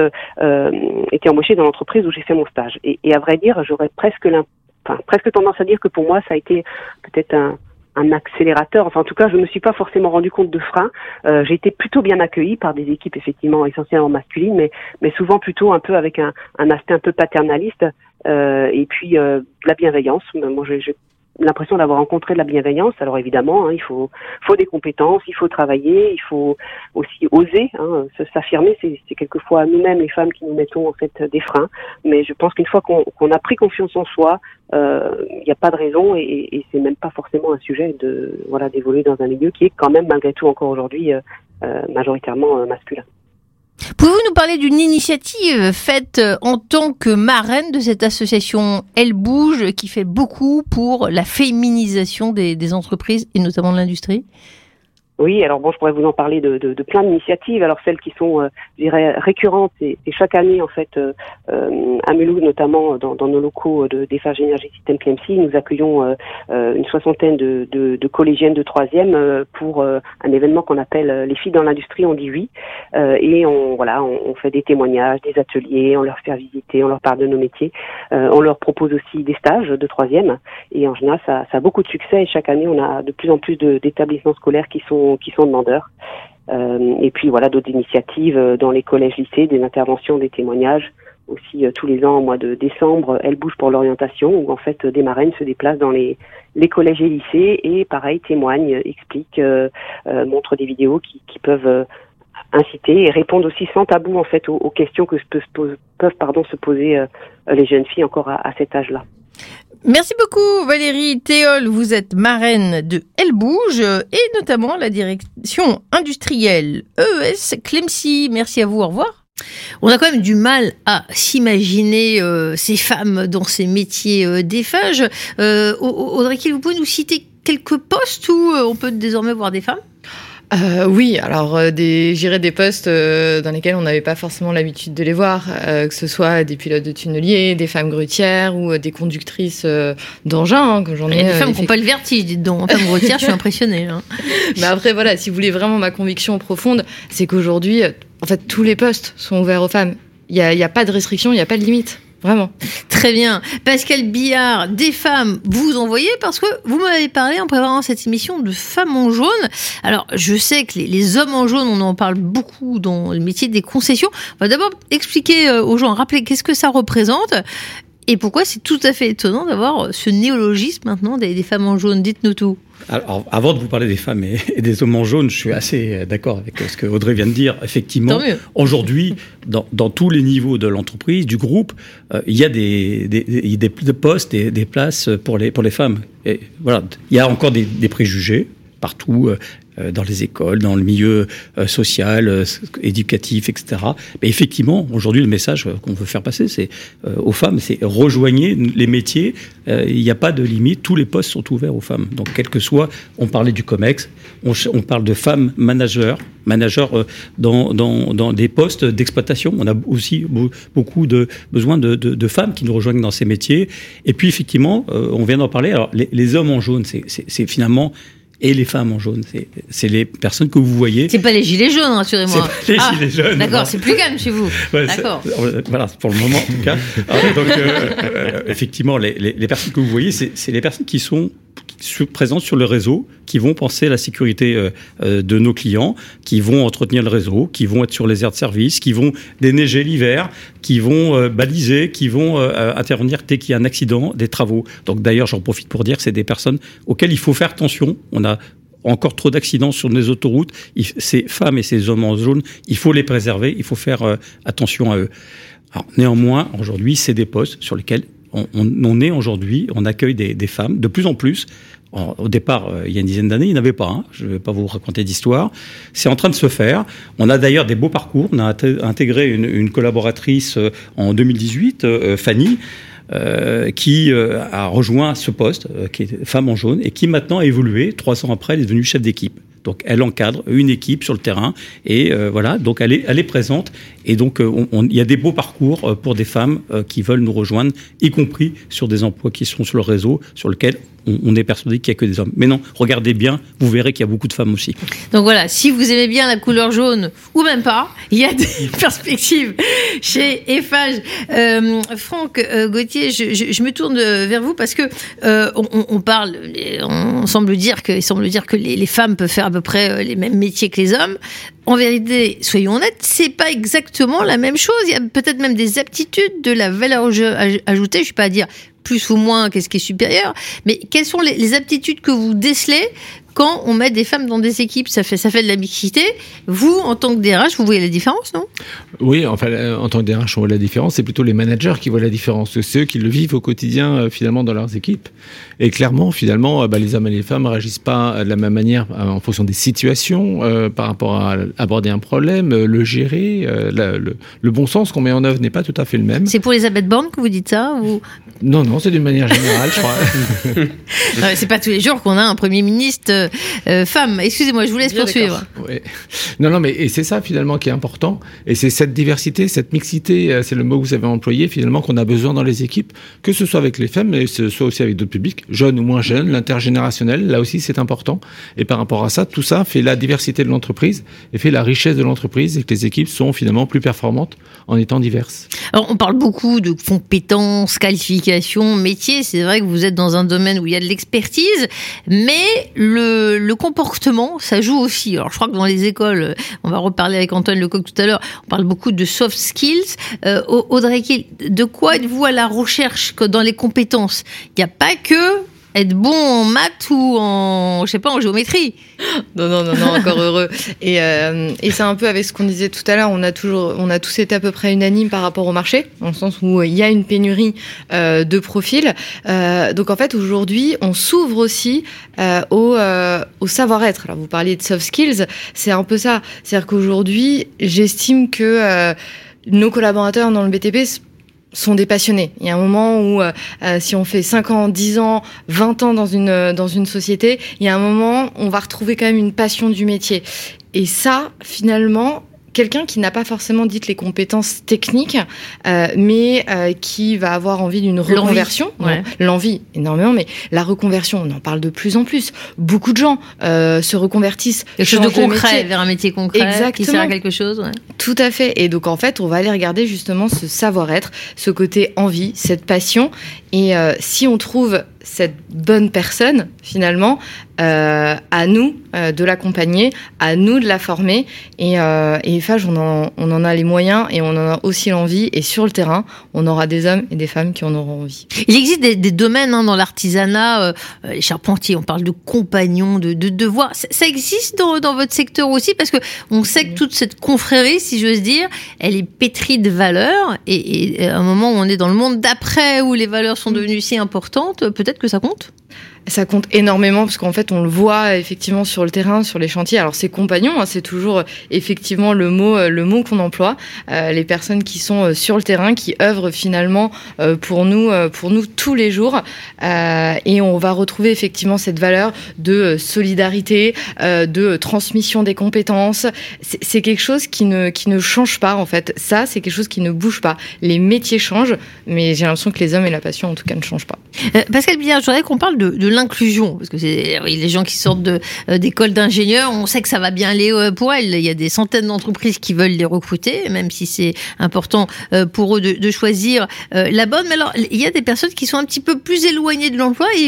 été embauchée dans l'entreprise où j'ai fait mon stage. Et à vrai dire, j'aurais presque tendance à dire que pour moi ça a été peut-être un accélérateur. Enfin, en tout cas, je me suis pas forcément rendu compte de frein. J'ai été plutôt bien accueillie par des équipes effectivement essentiellement masculines, mais souvent plutôt un peu avec un aspect un peu paternaliste, et puis de la bienveillance. Moi, j'ai l'impression d'avoir rencontré de la bienveillance. Alors évidemment, il faut des compétences, il faut travailler, il faut aussi oser s'affirmer. C'est quelquefois nous-mêmes, les femmes, qui nous mettons en fait des freins. Mais je pense qu'une fois qu'on a pris confiance en soi, il n'y a pas de raison, et c'est même pas forcément un sujet d'évoluer dans un milieu qui est quand même malgré tout encore aujourd'hui majoritairement masculin. Pouvez-vous nous parler d'une initiative faite en tant que marraine de cette association Elle Bouge, qui fait beaucoup pour la féminisation des entreprises et notamment de l'industrie ? Oui, alors je pourrais vous en parler de plein d'initiatives. Alors celles qui sont, je dirais, récurrentes, et chaque année en fait, à Mulhouse notamment, dans nos locaux d'Eiffage Énergie Système PMC, nous accueillons une soixantaine de collégiennes de 3e pour un événement qu'on appelle Les filles dans l'industrie, on dit oui, et on fait des témoignages, des ateliers, on leur fait visiter, on leur parle de nos métiers, on leur propose aussi des stages de 3e, et en général ça a beaucoup de succès, et chaque année on a de plus en plus d'établissements scolaires qui sont demandeurs. Et puis d'autres initiatives dans les collèges-lycées, des interventions, des témoignages. Aussi tous les ans, au mois de décembre, Elle Bouge pour l'orientation, où en fait des marraines se déplacent dans les collèges et lycées, et pareil témoignent, expliquent, montrent des vidéos qui peuvent inciter et répondre aussi sans tabou en fait aux questions que peuvent se poser les jeunes filles encore à cet âge-là. Merci beaucoup Valérie Théol, vous êtes marraine de Elle Bouge et notamment la direction industrielle EES Clemcy. Merci à vous, au revoir. On a quand même du mal à s'imaginer ces femmes dans ces métiers d'Eiffage. Audrey Kiel, vous pouvez nous citer quelques postes où on peut désormais voir des femmes ? Oui, alors j'irais des postes dans lesquels on n'avait pas forcément l'habitude de les voir, que ce soit des pilotes de tunneliers, des femmes grutières ou des conductrices d'engins, comme j'en ai. Il y a des femmes qui n'ont pas le vertige, dites donc. En femme grutière, je suis impressionnée. Mais après, voilà, si vous voulez vraiment ma conviction profonde, c'est qu'aujourd'hui, en fait, tous les postes sont ouverts aux femmes. Il y a pas de restriction, il n'y a pas de limite. Vraiment. Très bien. Pascal Billard, des femmes, vous en voyez, parce que vous m'avez parlé en préparant cette émission de femmes en jaune. Alors, je sais que les hommes en jaune, on en parle beaucoup dans le métier des concessions. On va d'abord expliquer aux gens, rappeler qu'est-ce que ça représente et pourquoi c'est tout à fait étonnant d'avoir ce néologisme maintenant des femmes en jaune. Dites-nous tout. Alors, avant de vous parler des femmes et des hommes en jaune, je suis assez d'accord avec ce que Audrey vient de dire. Effectivement, aujourd'hui, dans tous les niveaux de l'entreprise, du groupe, il y a des postes et des places pour les femmes. Et voilà, il y a encore des préjugés partout, dans les écoles, dans le milieu social, éducatif, etc. Mais effectivement, aujourd'hui, le message qu'on veut faire passer, c'est aux femmes, c'est rejoignez les métiers. Il n'y a pas de limite. Tous les postes sont ouverts aux femmes. Donc, quel que soit, on parlait du COMEX, on parle de femmes managers dans des postes d'exploitation. On a aussi beaucoup de besoin de femmes qui nous rejoignent dans ces métiers. Et puis, effectivement, on vient d'en parler. Alors, les hommes en jaune, c'est finalement... Et les femmes en jaune, c'est les personnes que vous voyez. C'est pas les gilets jaunes, rassurez-moi. C'est pas les gilets jaunes. D'accord, c'est plus calme chez vous. Ouais, d'accord. Voilà, pour le moment en tout cas. Donc, effectivement, les personnes que vous voyez, c'est les personnes qui sont présentes sur le réseau, qui vont penser à la sécurité de nos clients, qui vont entretenir le réseau, qui vont être sur les aires de service, qui vont déneiger l'hiver, qui vont baliser, qui vont intervenir dès qu'il y a un accident, des travaux. Donc d'ailleurs, j'en profite pour dire que c'est des personnes auxquelles il faut faire attention. On a encore trop d'accidents sur les autoroutes. Ces femmes et ces hommes en jaune, il faut les préserver, il faut faire attention à eux. Alors, néanmoins, aujourd'hui, c'est des postes sur lesquels on est aujourd'hui, on accueille des femmes de plus en plus. Au départ, il y a une dizaine d'années, il n'y en avait pas. Hein. Je ne vais pas vous raconter d'histoire. C'est en train de se faire. On a d'ailleurs des beaux parcours. On a intégré une collaboratrice en 2018, Fanny, qui a rejoint ce poste, qui est femme en jaune, et qui maintenant a évolué. 3 ans après, elle est devenue chef d'équipe. Donc, elle encadre une équipe sur le terrain. Et voilà, donc elle est présente. Et donc, il y a des beaux parcours pour des femmes qui veulent nous rejoindre, y compris sur des emplois qui sont sur le réseau, sur lequel on est persuadé qu'il n'y a que des hommes. Mais non, regardez bien, vous verrez qu'il y a beaucoup de femmes aussi. Donc voilà, si vous aimez bien la couleur jaune, ou même pas, il y a des perspectives chez Eiffage. Franck Gauthier, je me tourne vers vous parce que on semble dire que les femmes peuvent faire à peu près les mêmes métiers que les hommes. En vérité, soyons honnêtes, c'est pas exactement la même chose. Il y a peut-être même des aptitudes, de la valeur ajoutée. Je suis pas à dire plus ou moins qu'est-ce qui est supérieur, mais quelles sont les aptitudes que vous décelez quand on met des femmes dans des équipes? Ça fait de la mixité. Vous, en tant que DRH, vous voyez la différence, non? Oui, enfin, en tant que DRH, on voit la différence. C'est plutôt les managers qui voient la différence. C'est eux qui le vivent au quotidien, finalement, dans leurs équipes. Et clairement, finalement, les hommes et les femmes ne réagissent pas de la même manière en fonction des situations, par rapport à aborder un problème, le gérer. Le bon sens qu'on met en œuvre n'est pas tout à fait le même. C'est pour Elisabeth Borne que vous dites ça ou... Non, c'est d'une manière générale, je crois. Non, c'est pas tous les jours qu'on a un Premier ministre femme. Excusez-moi, je vous laisse poursuivre. Ouais. Non, mais et c'est ça finalement qui est important. Et c'est cette diversité, cette mixité, c'est le mot que vous avez employé finalement, qu'on a besoin dans les équipes, que ce soit avec les femmes, mais que ce soit aussi avec d'autres publics, jeunes ou moins jeunes, l'intergénérationnel, là aussi c'est important. Et par rapport à ça, tout ça fait la diversité de l'entreprise et fait la richesse de l'entreprise, et que les équipes sont finalement plus performantes en étant diverses. Alors on parle beaucoup de compétences, qualifications, métiers. C'est vrai que vous êtes dans un domaine où il y a de l'expertise, mais le comportement, ça joue aussi. Alors je crois que dans les écoles, on va reparler avec Antoine Lecoq tout à l'heure, on parle beaucoup de soft skills. Audrey Kiel, de quoi êtes-vous à la recherche dans les compétences? Il n'y a pas que être bon en maths ou en géométrie. Non, encore heureux. Et c'est un peu avec ce qu'on disait tout à l'heure, on a tous été à peu près unanimes par rapport au marché, dans le sens où il y a une pénurie de profils. Donc en fait, aujourd'hui, on s'ouvre aussi au savoir-être. Alors vous parliez de soft skills, c'est un peu ça. C'est-à-dire qu'aujourd'hui, j'estime que nos collaborateurs dans le BTP sont des passionnés. Il y a un moment où, si on fait 5 ans, 10 ans, 20 ans dans une société, il y a un moment, on va retrouver quand même une passion du métier. Et ça, finalement, quelqu'un qui n'a pas forcément dites les compétences techniques, mais qui va avoir envie d'une reconversion. L'envie, énormément, mais la reconversion, on en parle de plus en plus. Beaucoup de gens se reconvertissent. Quelque chose de concret, vers un métier concret. Exactement. Qui sert à quelque chose. Ouais. Tout à fait. Et donc, en fait, on va aller regarder justement ce savoir-être, ce côté envie, cette passion. Et si on trouve cette bonne personne, finalement, à nous de l'accompagner, à nous de la former. Et Eiffage, on en a les moyens et on en a aussi l'envie. Et sur le terrain, on aura des hommes et des femmes qui en auront envie. Il existe des domaines dans l'artisanat, les charpentiers, on parle de compagnons, de devoirs. Ça existe dans votre secteur aussi, parce que on sait que toute cette confrérie, si j'ose dire, elle est pétrie de valeurs. Et à un moment où on est dans le monde d'après, où les valeurs sont devenues si importantes, peut-être que ça compte? Ça compte énormément, parce qu'en fait, on le voit effectivement sur le terrain, sur les chantiers. Alors, c'est compagnons, c'est toujours effectivement le mot qu'on emploie. Les personnes qui sont sur le terrain, qui œuvrent finalement pour nous tous les jours. Et on va retrouver effectivement cette valeur de solidarité, de transmission des compétences. C'est quelque chose qui ne change pas, en fait. Ça, c'est quelque chose qui ne bouge pas. Les métiers changent, mais j'ai l'impression que les hommes et la passion, en tout cas, ne changent pas. Pascal Billard, je voudrais qu'on parle de l'inclusion, parce que c'est les gens qui sortent d'écoles d'ingénieurs, on sait que ça va bien aller pour elles. Il y a des centaines d'entreprises qui veulent les recruter, même si c'est important pour eux de choisir la bonne. Mais alors, il y a des personnes qui sont un petit peu plus éloignées de l'emploi, et vous,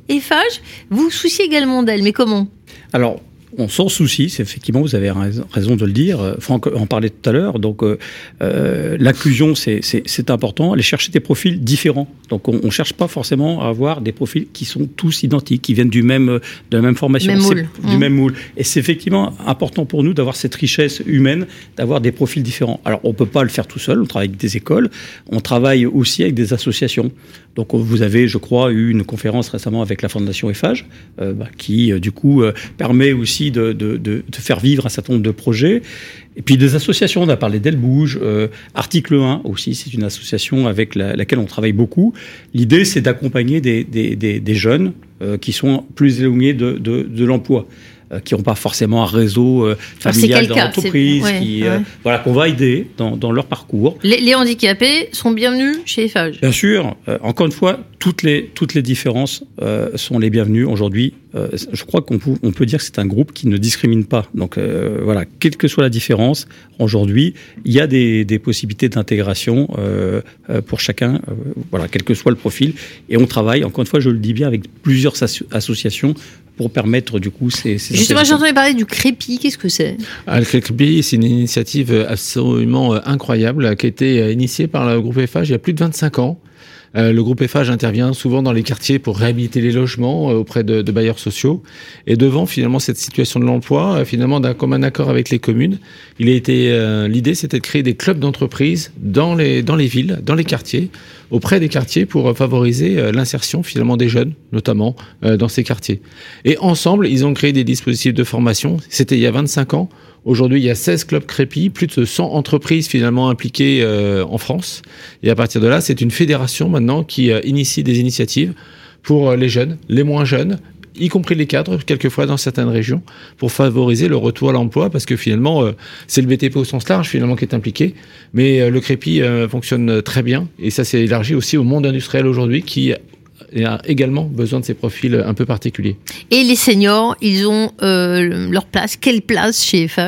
Eiffage, vous vous souciez également d'elle, mais comment ? Alors, on s'en soucie, c'est effectivement, vous avez raison de le dire. Franck en parlait tout à l'heure. Donc, l'inclusion, c'est important. Aller chercher des profils différents. Donc, on cherche pas forcément à avoir des profils qui sont tous identiques, qui viennent de la même formation, du même moule. Et c'est effectivement important pour nous d'avoir cette richesse humaine, d'avoir des profils différents. Alors, on peut pas le faire tout seul. On travaille avec des écoles. On travaille aussi avec des associations. Donc, vous avez, je crois, eu une conférence récemment avec la Fondation Eiffage, qui, du coup, permet aussi de faire vivre un certain nombre de projets. Et puis des associations, on a parlé d'Elle Bouge, Article 1 aussi, c'est une association avec laquelle on travaille beaucoup. L'idée, c'est d'accompagner des jeunes qui sont plus éloignés de l'emploi, qui n'ont pas forcément un réseau familial dans l'entreprise, qu'on va aider dans leur parcours. Les handicapés sont bienvenus chez Eiffage. Bien sûr. Encore une fois, toutes les différences sont les bienvenues aujourd'hui. Je crois qu'on peut dire que c'est un groupe qui ne discrimine pas. Donc voilà, quelle que soit la différence, aujourd'hui, il y a des possibilités d'intégration pour chacun, voilà, quel que soit le profil. Et on travaille, encore une fois, je le dis bien, avec plusieurs associations pour permettre du coup ces Justement, j'entendais parler du Crépi, qu'est-ce que c'est ? Le Crépi, c'est une initiative absolument incroyable qui a été initiée par le groupe Eiffage il y a plus de 25 ans. Le groupe Eiffage intervient souvent dans les quartiers pour réhabiliter les logements auprès de bailleurs sociaux. Et devant finalement cette situation de l'emploi, finalement d'un commun accord avec les communes, l'idée c'était de créer des clubs d'entreprise dans les villes, dans les quartiers, auprès des quartiers pour favoriser l'insertion finalement des jeunes, notamment dans ces quartiers. Et ensemble, ils ont créé des dispositifs de formation. C'était il y a 25 ans. Aujourd'hui, il y a 16 clubs Crépi, plus de 100 entreprises finalement impliquées en France. Et à partir de là, c'est une fédération maintenant qui initie des initiatives pour les jeunes, les moins jeunes, y compris les cadres, quelquefois dans certaines régions, pour favoriser le retour à l'emploi, parce que finalement, c'est le BTP au sens large finalement qui est impliqué, mais le Crépi fonctionne très bien, et ça s'est élargi aussi au monde industriel aujourd'hui, qui a également besoin de ces profils un peu particuliers. Et les seniors, ils ont leur place. Quelle place chez Eiffage ?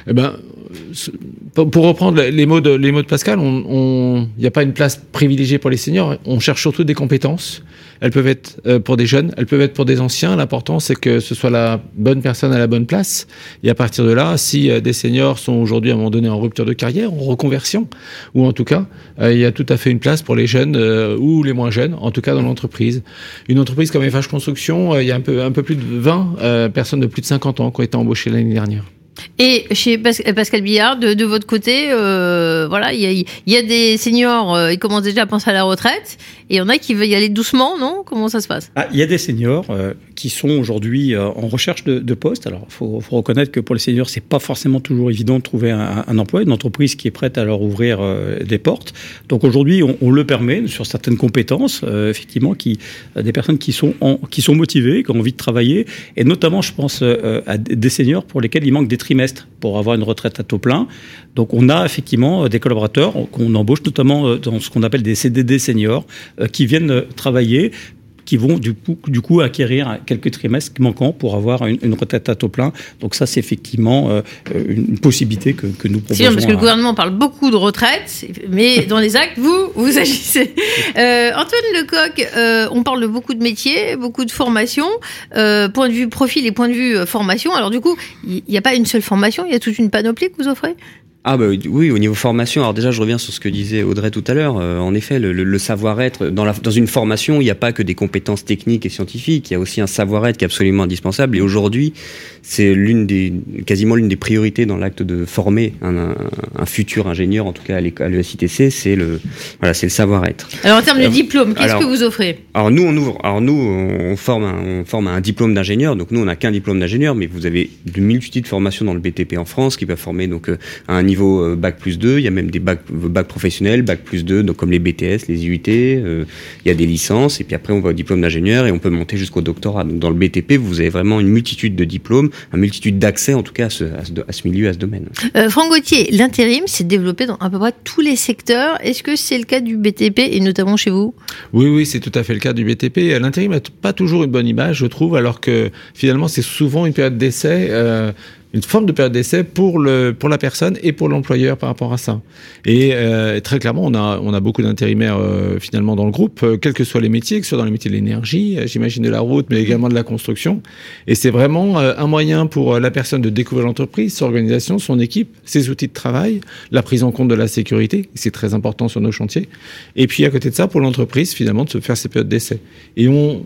Pour reprendre les mots de Pascal, il n'y a pas une place privilégiée pour les seniors. On cherche surtout des compétences. Elles peuvent être pour des jeunes, elles peuvent être pour des anciens. L'important, c'est que ce soit la bonne personne à la bonne place. Et à partir de là, si des seniors sont aujourd'hui à un moment donné en rupture de carrière, en reconversion, ou en tout cas, il y a tout à fait une place pour les jeunes ou les moins jeunes, en tout cas dans l'entreprise. Une entreprise comme Eiffage Construction, il y a un peu plus de 20 personnes de plus de 50 ans qui ont été embauchées l'année dernière. Et chez Pascal Billard, de votre côté, voilà, il y a des seniors, ils commencent déjà à penser à la retraite, et il y en a qui veulent y aller doucement, non ? Comment ça se passe ? Il y a des seniors qui sont aujourd'hui en recherche de poste. Alors, faut reconnaître que pour les seniors, c'est pas forcément toujours évident de trouver un emploi, une entreprise qui est prête à leur ouvrir des portes. Donc aujourd'hui, on le permet sur certaines compétences, effectivement, des personnes qui sont motivées, qui ont envie de travailler, et notamment, je pense à des seniors pour lesquels il manque des trimestres pour avoir une retraite à taux plein. Donc on a effectivement des collaborateurs qu'on embauche notamment dans ce qu'on appelle des CDD seniors qui viennent travailler, qui vont du coup acquérir quelques trimestres manquants pour avoir une retraite à taux plein. Donc ça, c'est effectivement une possibilité que nous proposons. C'est bien, parce que le gouvernement parle beaucoup de retraite, mais dans les actes, vous agissez. Antoine Lecoq, on parle de beaucoup de métiers, beaucoup de formations, point de vue profil et point de vue formation. Alors du coup, il n'y a pas une seule formation, il y a toute une panoplie que vous offrez ? Oui, au niveau formation, alors déjà je reviens sur ce que disait Audrey tout à l'heure. En effet, le savoir-être dans une formation, il n'y a pas que des compétences techniques et scientifiques, il y a aussi un savoir-être qui est absolument indispensable. Et aujourd'hui, c'est quasiment l'une des priorités dans l'acte de former un futur ingénieur, en tout cas à l'ESITC, c'est le savoir-être. Alors en termes de diplôme, qu'est-ce que vous offrez ? Alors nous on forme un diplôme d'ingénieur. Donc nous on n'a qu'un diplôme d'ingénieur, mais vous avez de multitudes de formations dans le BTP en France qui peuvent former donc à un niveau bac plus 2, il y a même des bac professionnels, bac plus 2, donc comme les BTS, les IUT, il y a des licences, et puis après on va au diplôme d'ingénieur et on peut monter jusqu'au doctorat. Donc dans le BTP, vous avez vraiment une multitude de diplômes, une multitude d'accès en tout cas à ce milieu, à ce domaine. Franck Gauthier, l'intérim s'est développé dans à peu près tous les secteurs. Est-ce que c'est le cas du BTP et notamment chez vous ? Oui, c'est tout à fait le cas du BTP. L'intérim n'a pas toujours une bonne image, je trouve, alors que finalement c'est souvent une période d'essai une forme de période d'essai pour la personne et pour l'employeur par rapport à ça. Et très clairement, on a beaucoup d'intérimaires finalement dans le groupe, quels que soient les métiers, que ce soit dans les métiers de l'énergie, j'imagine de la route, mais également de la construction. Et c'est vraiment un moyen pour la personne de découvrir l'entreprise, son organisation, son équipe, ses outils de travail, la prise en compte de la sécurité, c'est très important sur nos chantiers. Et puis à côté de ça, pour l'entreprise, finalement, de se faire ces périodes d'essai. Et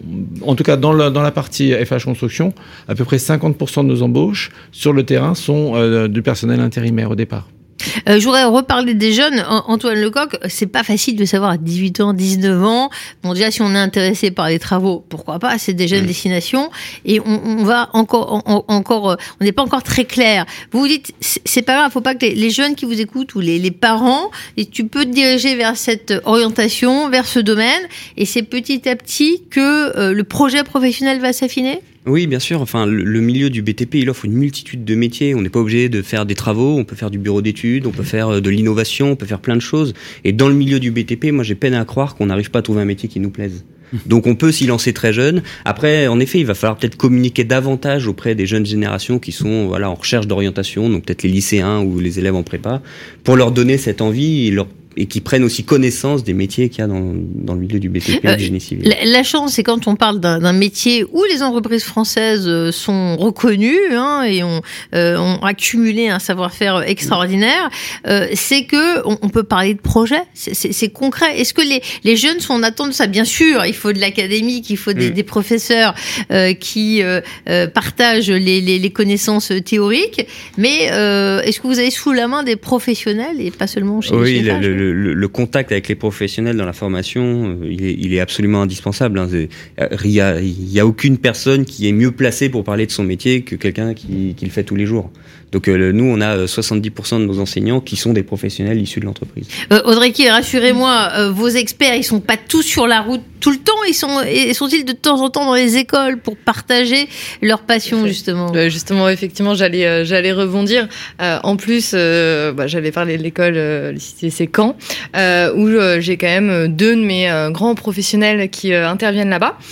en tout cas, dans la partie FH Construction, à peu près 50% de nos embauches sur le terrain sont du personnel intérimaire au départ. Je voudrais reparler des jeunes. Antoine Lecoq, c'est pas facile de savoir à 18 ans, 19 ans. Bon, déjà, si on est intéressé par les travaux, pourquoi pas, c'est déjà une destination. Et on va encore, on n'est pas encore très clair. Vous vous dites, c'est pas grave, faut pas que les jeunes qui vous écoutent ou les parents, et tu peux te diriger vers cette orientation, vers ce domaine, et c'est petit à petit que le projet professionnel va s'affiner? Oui, bien sûr. Enfin, le milieu du BTP, il offre une multitude de métiers. On n'est pas obligé de faire des travaux. On peut faire du bureau d'études, on peut faire de l'innovation, on peut faire plein de choses. Et dans le milieu du BTP, moi, j'ai peine à croire qu'on n'arrive pas à trouver un métier qui nous plaise. Donc, on peut s'y lancer très jeune. Après, en effet, il va falloir peut-être communiquer davantage auprès des jeunes générations qui sont, en recherche d'orientation, donc peut-être les lycéens ou les élèves en prépa, pour leur donner cette envie et qui prennent aussi connaissance des métiers qu'il y a dans le milieu du BTP et du génie civil. La chance, c'est quand on parle d'un métier où les entreprises françaises sont reconnues et ont accumulé un savoir-faire extraordinaire, c'est que on peut parler de projet. C'est concret. Est-ce que les jeunes sont en attente de ça? Bien sûr, il faut de l'académique, il faut des professeurs qui partagent les connaissances théoriques, mais est-ce que vous avez sous la main des professionnels et pas seulement chez les le contact avec les professionnels dans la formation, il est absolument indispensable. Il y a aucune personne qui est mieux placée pour parler de son métier que quelqu'un qui le fait tous les jours. Donc nous, on a 70% de nos enseignants qui sont des professionnels issus de l'entreprise. Audrey Kiel, rassurez-moi, vos experts, ils sont pas tous sur la route tout le temps. Sont-ils de temps en temps dans les écoles pour partager leur passion, justement? Justement, effectivement, j'allais rebondir. En plus, j'allais parler de l'école lycée Caen, où j'ai quand même deux de mes grands professionnels qui interviennent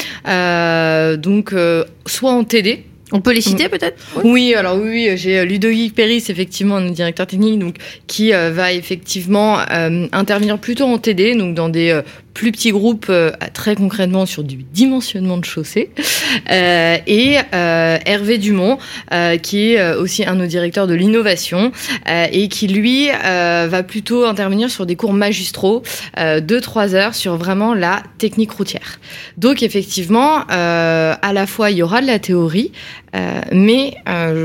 là-bas. Donc, soit en TD. On peut les citer peut-être? Oui, j'ai Ludovic Péris, effectivement, notre directeur technique, donc qui va effectivement intervenir plutôt en TD, donc dans des plus petits groupes, très concrètement sur du dimensionnement de chaussées, et Hervé Dumont, qui est aussi un de nos directeurs de l'innovation, et qui lui va plutôt intervenir sur des cours magistraux de 3 heures sur vraiment la technique routière. Donc effectivement, à la fois il y aura de la théorie, mais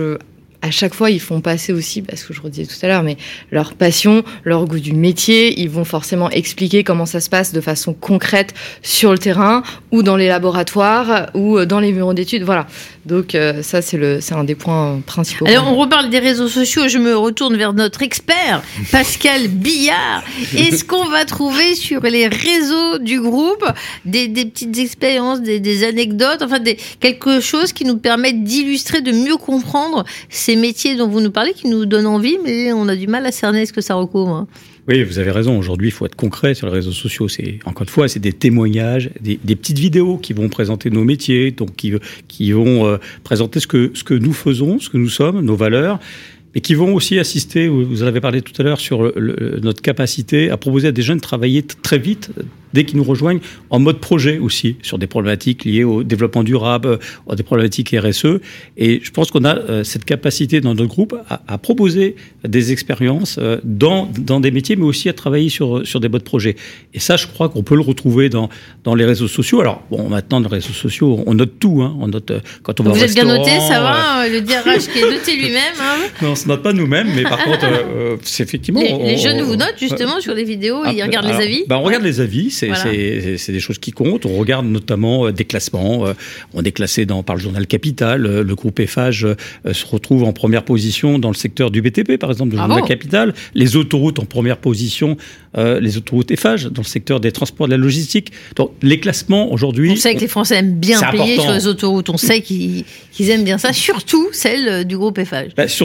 à chaque fois, ils font passer aussi, parce que je redisais tout à l'heure, mais leur passion, leur goût du métier. Ils vont forcément expliquer comment ça se passe de façon concrète sur le terrain, ou dans les laboratoires, ou dans les bureaux d'études. Voilà. Donc ça, c'est un des points principaux. Alors, on reparle des réseaux sociaux. Je me retourne vers notre expert, Pascal Billard. Est-ce qu'on va trouver sur les réseaux du groupe des petites expériences, des anecdotes, enfin quelque chose qui nous permette d'illustrer, de mieux comprendre ces métiers dont vous nous parlez, qui nous donnent envie, mais on a du mal à cerner ce que ça recouvre? Oui, vous avez raison. Aujourd'hui, il faut être concret sur les réseaux sociaux. Encore une fois, c'est des témoignages, des petites vidéos qui vont présenter nos métiers, donc qui vont présenter ce que nous faisons, ce que nous sommes, nos valeurs, et qui vont aussi assister, vous en avez parlé tout à l'heure, sur notre capacité à proposer à des jeunes de travailler très vite, dès qu'ils nous rejoignent, en mode projet aussi, sur des problématiques liées au développement durable, à des problématiques RSE. Et je pense qu'on a cette capacité dans notre groupe à proposer des expériences dans des métiers, mais aussi à travailler sur des modes projets. Et ça, je crois qu'on peut le retrouver dans les réseaux sociaux. Alors, bon, maintenant, dans les réseaux sociaux, on note tout. On note quand on va au restaurant. Vous êtes bien noté, ça va, le DRH qui est noté lui-même. Non, on ne se note pas nous-mêmes, mais par contre, c'est effectivement... Les jeunes vous notent justement sur les vidéos, ils regardent les avis? On regarde les avis, c'est des choses qui comptent. On regarde notamment des classements. On est classé par le journal Capital. Le groupe Eiffage se retrouve en première position dans le secteur du BTP, par exemple, le journal Capital. Les autoroutes en première position, les autoroutes Eiffage dans le secteur des transports, de la logistique. Donc, les classements, aujourd'hui... On sait que les Français aiment bien payer sur les autoroutes. On sait qu'ils aiment bien ça, surtout celle du groupe Eiffage. Surtout si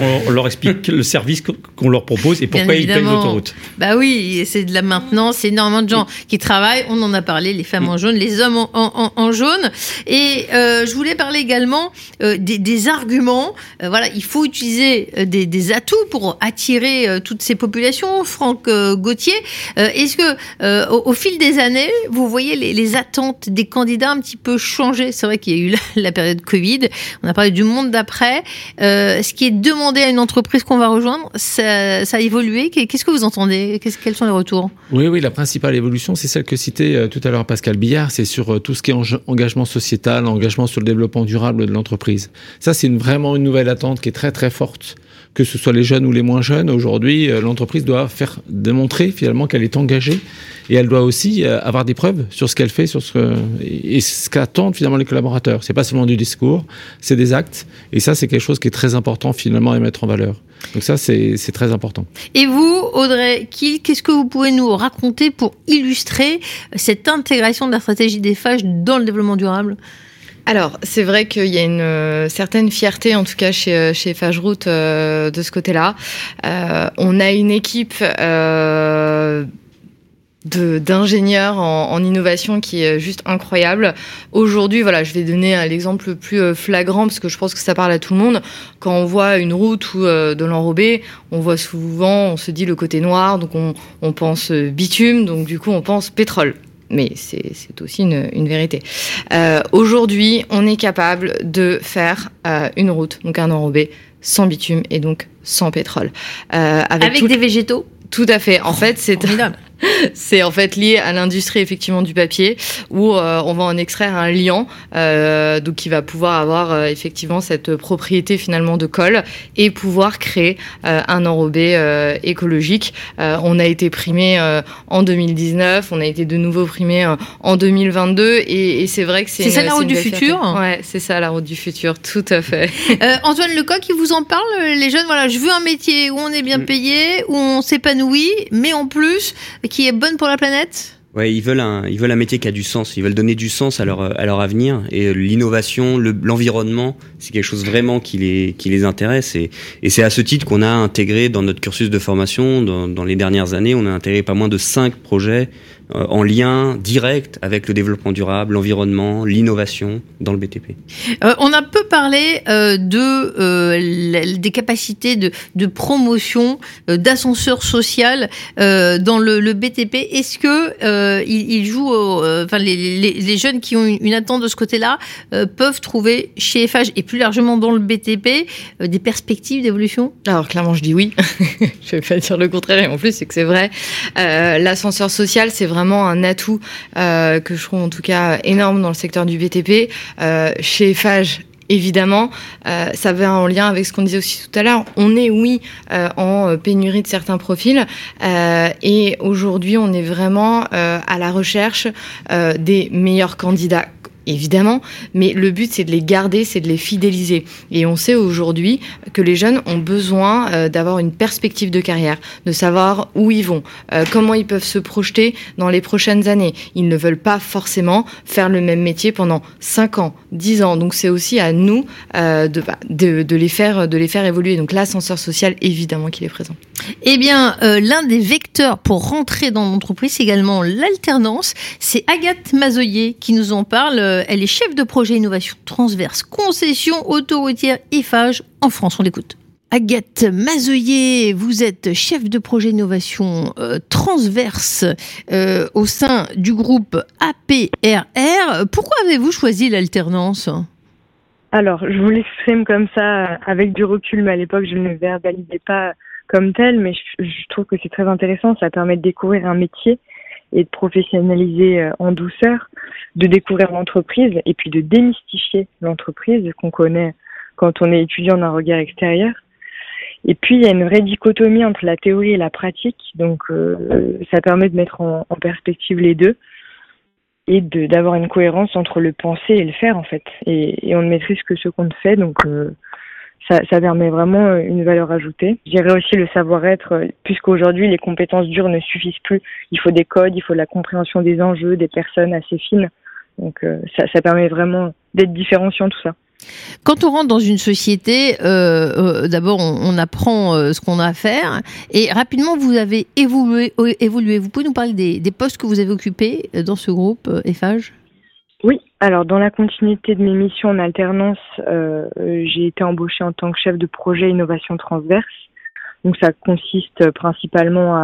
on leur explique le service qu'on leur propose et pourquoi ils payent l'autoroute. Bah oui, c'est de la maintenance, c'est énormément de gens qui travaillent. On en a parlé, les femmes en jaune, les hommes en jaune. Et je voulais parler également des arguments. Voilà, il faut utiliser des atouts pour attirer toutes ces populations. Franck Gauthier, est-ce que au fil des années, vous voyez les attentes des candidats un petit peu changer? C'est vrai qu'il y a eu la période Covid. On a parlé du monde d'après. Ce qui est demandé à une entreprise qu'on va rejoindre, ça a évolué. Qu'est-ce que vous entendez? Quels sont les retours? Oui, la principale évolution, c'est celle que citait tout à l'heure Pascal Billard, c'est sur tout ce qui est engagement sociétal, engagement sur le développement durable de l'entreprise. Ça, c'est vraiment une nouvelle attente qui est très très forte. Que ce soit les jeunes ou les moins jeunes, aujourd'hui, l'entreprise doit démontrer finalement qu'elle est engagée et elle doit aussi avoir des preuves sur ce qu'elle fait, et ce qu'attendent finalement les collaborateurs. C'est pas seulement du discours, c'est des actes. Et ça, c'est quelque chose qui est très important finalement à mettre en valeur. Donc ça, c'est très important. Et vous, Audrey Kiel, qu'est-ce que vous pouvez nous raconter pour illustrer cette intégration de la stratégie d'Eiffage dans le développement durable? Alors, c'est vrai qu'il y a une certaine fierté, en tout cas chez Eiffage Route, de ce côté-là. On a une équipe d'ingénieurs en innovation qui est juste incroyable. Aujourd'hui, voilà, je vais donner l'exemple le plus flagrant parce que je pense que ça parle à tout le monde. Quand on voit une route ou de l'enrobé, on voit souvent, on se dit le côté noir, donc on pense bitume, donc du coup on pense pétrole. Mais c'est aussi une vérité. Aujourd'hui, on est capable de faire une route, donc un enrobé, sans bitume et donc sans pétrole. Avec des végétaux? Tout à fait. En fait, c'est en fait lié à l'industrie effectivement du papier où on va en extraire un liant donc qui va pouvoir avoir effectivement cette propriété finalement de colle et pouvoir créer un enrobé écologique. On a été primé en 2019, on a été de nouveau primé en 2022 et c'est vrai que c'est ça la route du futur. Ouais, c'est ça la route du futur, tout à fait. Antoine Lecoq, il vous en parle, les jeunes, voilà, je veux un métier où on est bien payé, où on s'épanouit, mais en plus qui est bonne pour la planète? Ouais, ils veulent un métier qui a du sens. Ils veulent donner du sens à leur avenir. Et l'innovation, l'environnement, c'est quelque chose vraiment qui les intéresse. Et c'est à ce titre qu'on a intégré dans notre cursus de formation, dans les dernières années, on a intégré pas moins de 5 projets en lien direct avec le développement durable, l'environnement, l'innovation dans le BTP. On a peu parlé des capacités de promotion, d'ascenseur social dans le BTP. Est-ce que ils jouent, les jeunes qui ont une attente de ce côté-là peuvent trouver chez Eiffage et plus largement dans le BTP des perspectives d'évolution? Alors clairement, je dis oui. Je vais pas dire le contraire. Et en plus, c'est que c'est vrai. L'ascenseur social, c'est vraiment un atout que je trouve en tout cas énorme dans le secteur du BTP. Chez Eiffage, évidemment, ça va en lien avec ce qu'on disait aussi tout à l'heure. On est, en pénurie de certains profils et aujourd'hui, on est vraiment à la recherche des meilleurs candidats. Évidemment, mais le but c'est de les garder, c'est de les fidéliser. Et on sait aujourd'hui que les jeunes ont besoin d'avoir une perspective de carrière, de savoir où ils vont, comment ils peuvent se projeter dans les prochaines années. Ils ne veulent pas forcément faire le même métier pendant 5 ans, 10 ans. Donc c'est aussi à nous de les faire évoluer. Donc l'ascenseur social, évidemment qu'il est présent. Eh bien, l'un des vecteurs pour rentrer dans l'entreprise, c'est également l'alternance. C'est Agathe Mazoyer qui nous en parle. Elle est chef de projet innovation transverse, concession autoroutière Eiffage en France. On l'écoute. Agathe Mazoyer, vous êtes chef de projet innovation transverse au sein du groupe APRR. Pourquoi avez-vous choisi l'alternance ? Alors, je vous l'exprime comme ça avec du recul, mais à l'époque, je ne le verbalisais pas comme tel, mais je trouve que c'est très intéressant. Ça permet de découvrir un métier et de professionnaliser en douceur, de découvrir l'entreprise et puis de démystifier l'entreprise qu'on connaît quand on est étudiant d'un regard extérieur. Et puis, il y a une vraie dichotomie entre la théorie et la pratique, donc ça permet de mettre en perspective les deux et d'avoir une cohérence entre le penser et le faire, en fait. Et on ne maîtrise que ce qu'on fait, donc ça permet vraiment une valeur ajoutée. Je dirais aussi le savoir-être, puisqu'aujourd'hui, les compétences dures ne suffisent plus. Il faut des codes, il faut la compréhension des enjeux, des personnes assez fines. Donc ça permet vraiment d'être différenciant, tout ça. Quand on rentre dans une société, d'abord on apprend ce qu'on a à faire et rapidement vous avez évolué. Vous pouvez nous parler des postes que vous avez occupés dans ce groupe Eiffage ? Oui, alors dans la continuité de mes missions en alternance, j'ai été embauchée en tant que chef de projet innovation transverse. Donc ça consiste principalement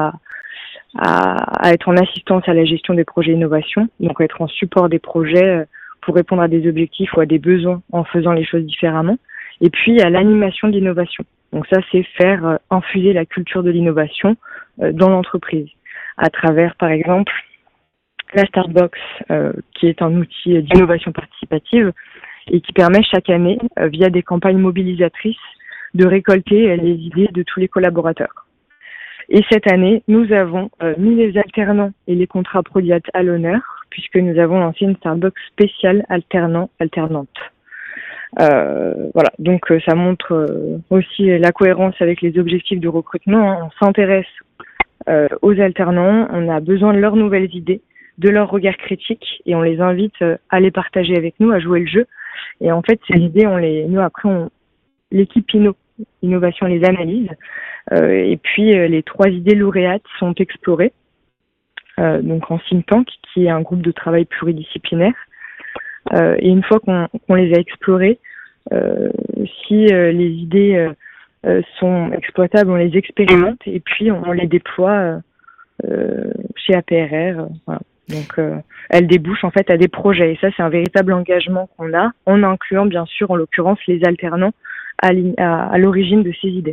à être en assistance à la gestion des projets innovation, donc être en support des projets pour répondre à des objectifs ou à des besoins en faisant les choses différemment. Et puis à l'animation de l'innovation. Donc ça, c'est faire infuser la culture de l'innovation dans l'entreprise à travers, par exemple, la Startbox, qui est un outil d'innovation participative et qui permet chaque année, via des campagnes mobilisatrices, de récolter les idées de tous les collaborateurs. Et cette année, nous avons mis les alternants et les contrats Prodiat à l'honneur, puisque nous avons lancé une Startbox spéciale alternante. Voilà, donc ça montre aussi la cohérence avec les objectifs de recrutement. On s'intéresse aux alternants, on a besoin de leurs nouvelles idées, de leur regard critique, et on les invite à les partager avec nous, à jouer le jeu. Et en fait, ces idées, l'équipe Innovation les analyse, et puis les 3 idées lauréates sont explorées, donc en think tank, qui est un groupe de travail pluridisciplinaire. Et une fois qu'on les a explorées, si les idées sont exploitables, on les expérimente et puis on les déploie chez APRR. Voilà. Donc, elles débouchent en fait à des projets. Et ça, c'est un véritable engagement qu'on a, en incluant bien sûr, en l'occurrence, les alternants à l'origine de ces idées.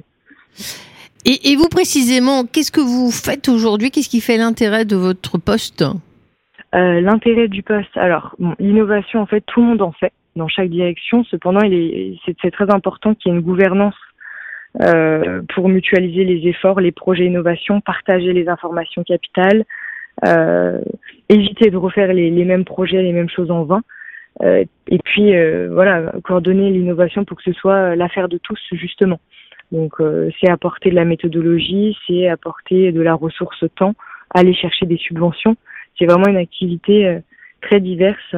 Et vous précisément, qu'est-ce que vous faites aujourd'hui ? Qu'est-ce qui fait l'intérêt de votre poste ? L'intérêt du poste, alors l'innovation, en fait, tout le monde en fait dans chaque direction. Cependant, c'est très important qu'il y ait une gouvernance pour mutualiser les efforts, les projets innovation, partager les informations capitales, éviter de refaire les mêmes projets, les mêmes choses en vain. Et puis voilà, coordonner l'innovation pour que ce soit l'affaire de tous, justement. Donc c'est apporter de la méthodologie, c'est apporter de la ressource temps, aller chercher des subventions. C'est vraiment une activité très diverse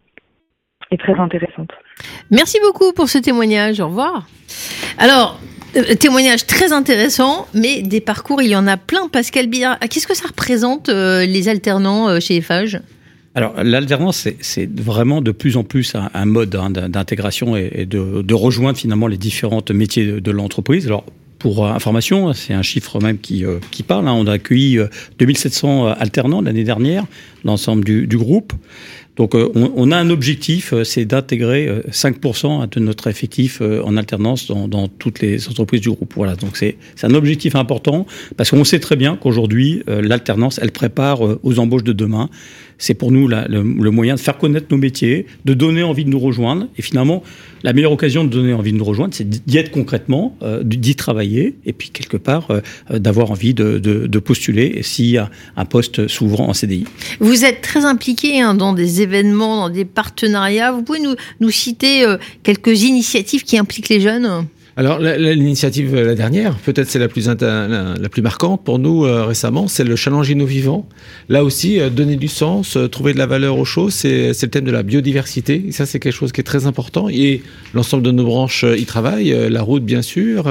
et très intéressante. Merci beaucoup pour ce témoignage. Au revoir. Alors, témoignage très intéressant, mais des parcours, il y en a plein. Pascal Billard, qu'est-ce que ça représente les alternants chez Eiffage ? Alors, l'alternance, c'est vraiment de plus en plus un mode d'intégration et de rejoindre finalement les différents métiers de l'entreprise. Alors, pour information, c'est un chiffre même qui parle. On a accueilli 2700 alternants l'année dernière, l'ensemble du groupe. Donc, on a un objectif, c'est d'intégrer 5% de notre effectif en alternance dans toutes les entreprises du groupe. Voilà, donc c'est un objectif important parce qu'on sait très bien qu'aujourd'hui, l'alternance, elle prépare aux embauches de demain. C'est pour nous le moyen de faire connaître nos métiers, de donner envie de nous rejoindre. Et finalement, la meilleure occasion de donner envie de nous rejoindre, c'est d'y être concrètement, d'y travailler, et puis quelque part d'avoir envie de postuler s'il y a un poste s'ouvrant en CDI. Vous êtes très impliqué dans des événements, dans des partenariats. Vous pouvez nous citer quelques initiatives qui impliquent les jeunes ? Alors l'initiative la dernière, peut-être c'est la plus marquante pour nous récemment, c'est le challenge Innovivant. Là aussi, donner du sens, trouver de la valeur aux choses, c'est le thème de la biodiversité. Et ça, c'est quelque chose qui est très important. Et l'ensemble de nos branches y travaillent. La route, bien sûr,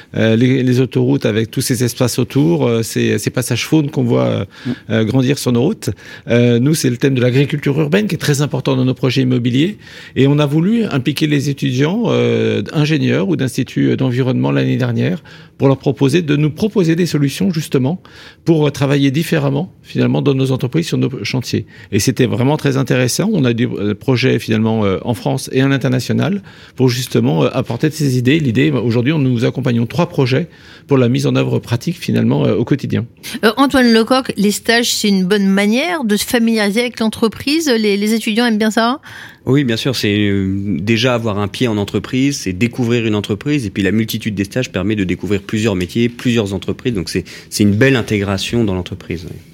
les autoroutes avec tous ces espaces autour, ces passages faunes qu'on voit grandir sur nos routes. Nous, c'est le thème de l'agriculture urbaine qui est très important dans nos projets immobiliers. Et on a voulu impliquer les étudiants ingénieurs ou d'instituts d'environnement l'année dernière pour leur proposer des solutions justement pour travailler différemment finalement dans nos entreprises sur nos chantiers. Et c'était vraiment très intéressant. On a des projets finalement en France et à l'international pour justement apporter ces idées. L'idée, aujourd'hui, nous accompagnons 3 projets pour la mise en œuvre pratique finalement au quotidien. Antoine Lecoq, les stages, c'est une bonne manière de se familiariser avec l'entreprise. Les étudiants aiment bien ça ? Oui, bien sûr, c'est déjà avoir un pied en entreprise, c'est découvrir une entreprise, et puis la multitude des stages permet de découvrir plusieurs métiers, plusieurs entreprises, donc c'est une belle intégration dans l'entreprise. Oui.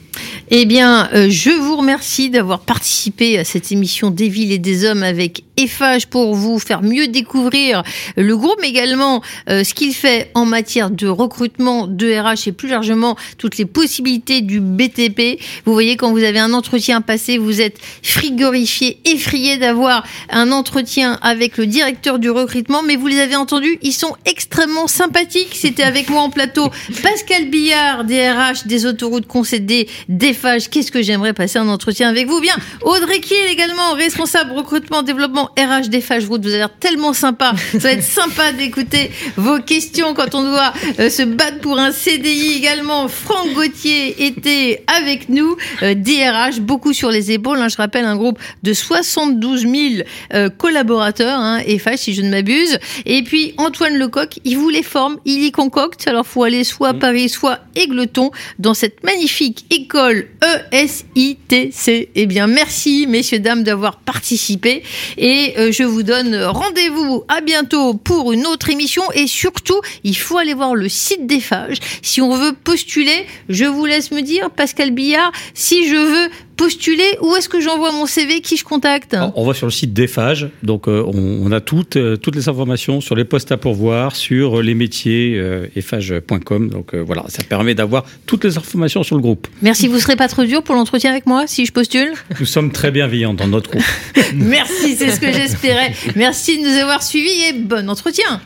Eh bien, je vous remercie d'avoir participé à cette émission des villes et des hommes avec Eiffage pour vous faire mieux découvrir le groupe, mais également ce qu'il fait en matière de recrutement de RH et plus largement toutes les possibilités du BTP. Vous voyez, quand vous avez un entretien passé, vous êtes frigorifié, effrayé d'avoir un entretien avec le directeur du recrutement, mais vous les avez entendus, ils sont extrêmement sympathiques. C'était avec moi en plateau Pascal Billard, DRH des autoroutes concédées d'Eiffage. Qu'est-ce que j'aimerais passer un entretien avec vous. Bien, Audrey Kiel également, responsable recrutement, développement RH d'Eiffage Route. Vous avez l'air tellement sympa. Ça va être sympa d'écouter vos questions quand on doit se battre pour un CDI également. Franck Gauthier était avec nous, DRH, beaucoup sur les épaules. Je rappelle, un groupe de 72 000 collaborateurs, Eiffage, si je ne m'abuse. Et puis, Antoine Lecoq, il vous les forme, il y concocte. Alors, faut aller soit à Paris, soit Égletons, dans cette magnifique école ESITC. Eh bien, merci, messieurs, dames, d'avoir participé. Et je vous donne rendez-vous à bientôt pour une autre émission. Et surtout, il faut aller voir le site d'Eiffage. Si on veut postuler, je vous laisse me dire, Pascal Billard, si je veux postuler, où est-ce que j'envoie mon CV, qui je contacte? On va sur le site d'Eiffage, donc on a toutes les informations sur les postes à pourvoir, sur les métiers, eiffage.com, donc voilà, ça permet d'avoir toutes les informations sur le groupe. Merci, vous serez pas trop dur pour l'entretien avec moi, si je postule? Nous sommes très bienveillants dans notre groupe. Merci, c'est ce que j'espérais. Merci de nous avoir suivis et bon entretien.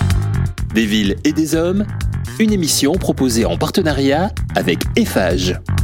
Des villes et des hommes, une émission proposée en partenariat avec Eiffage.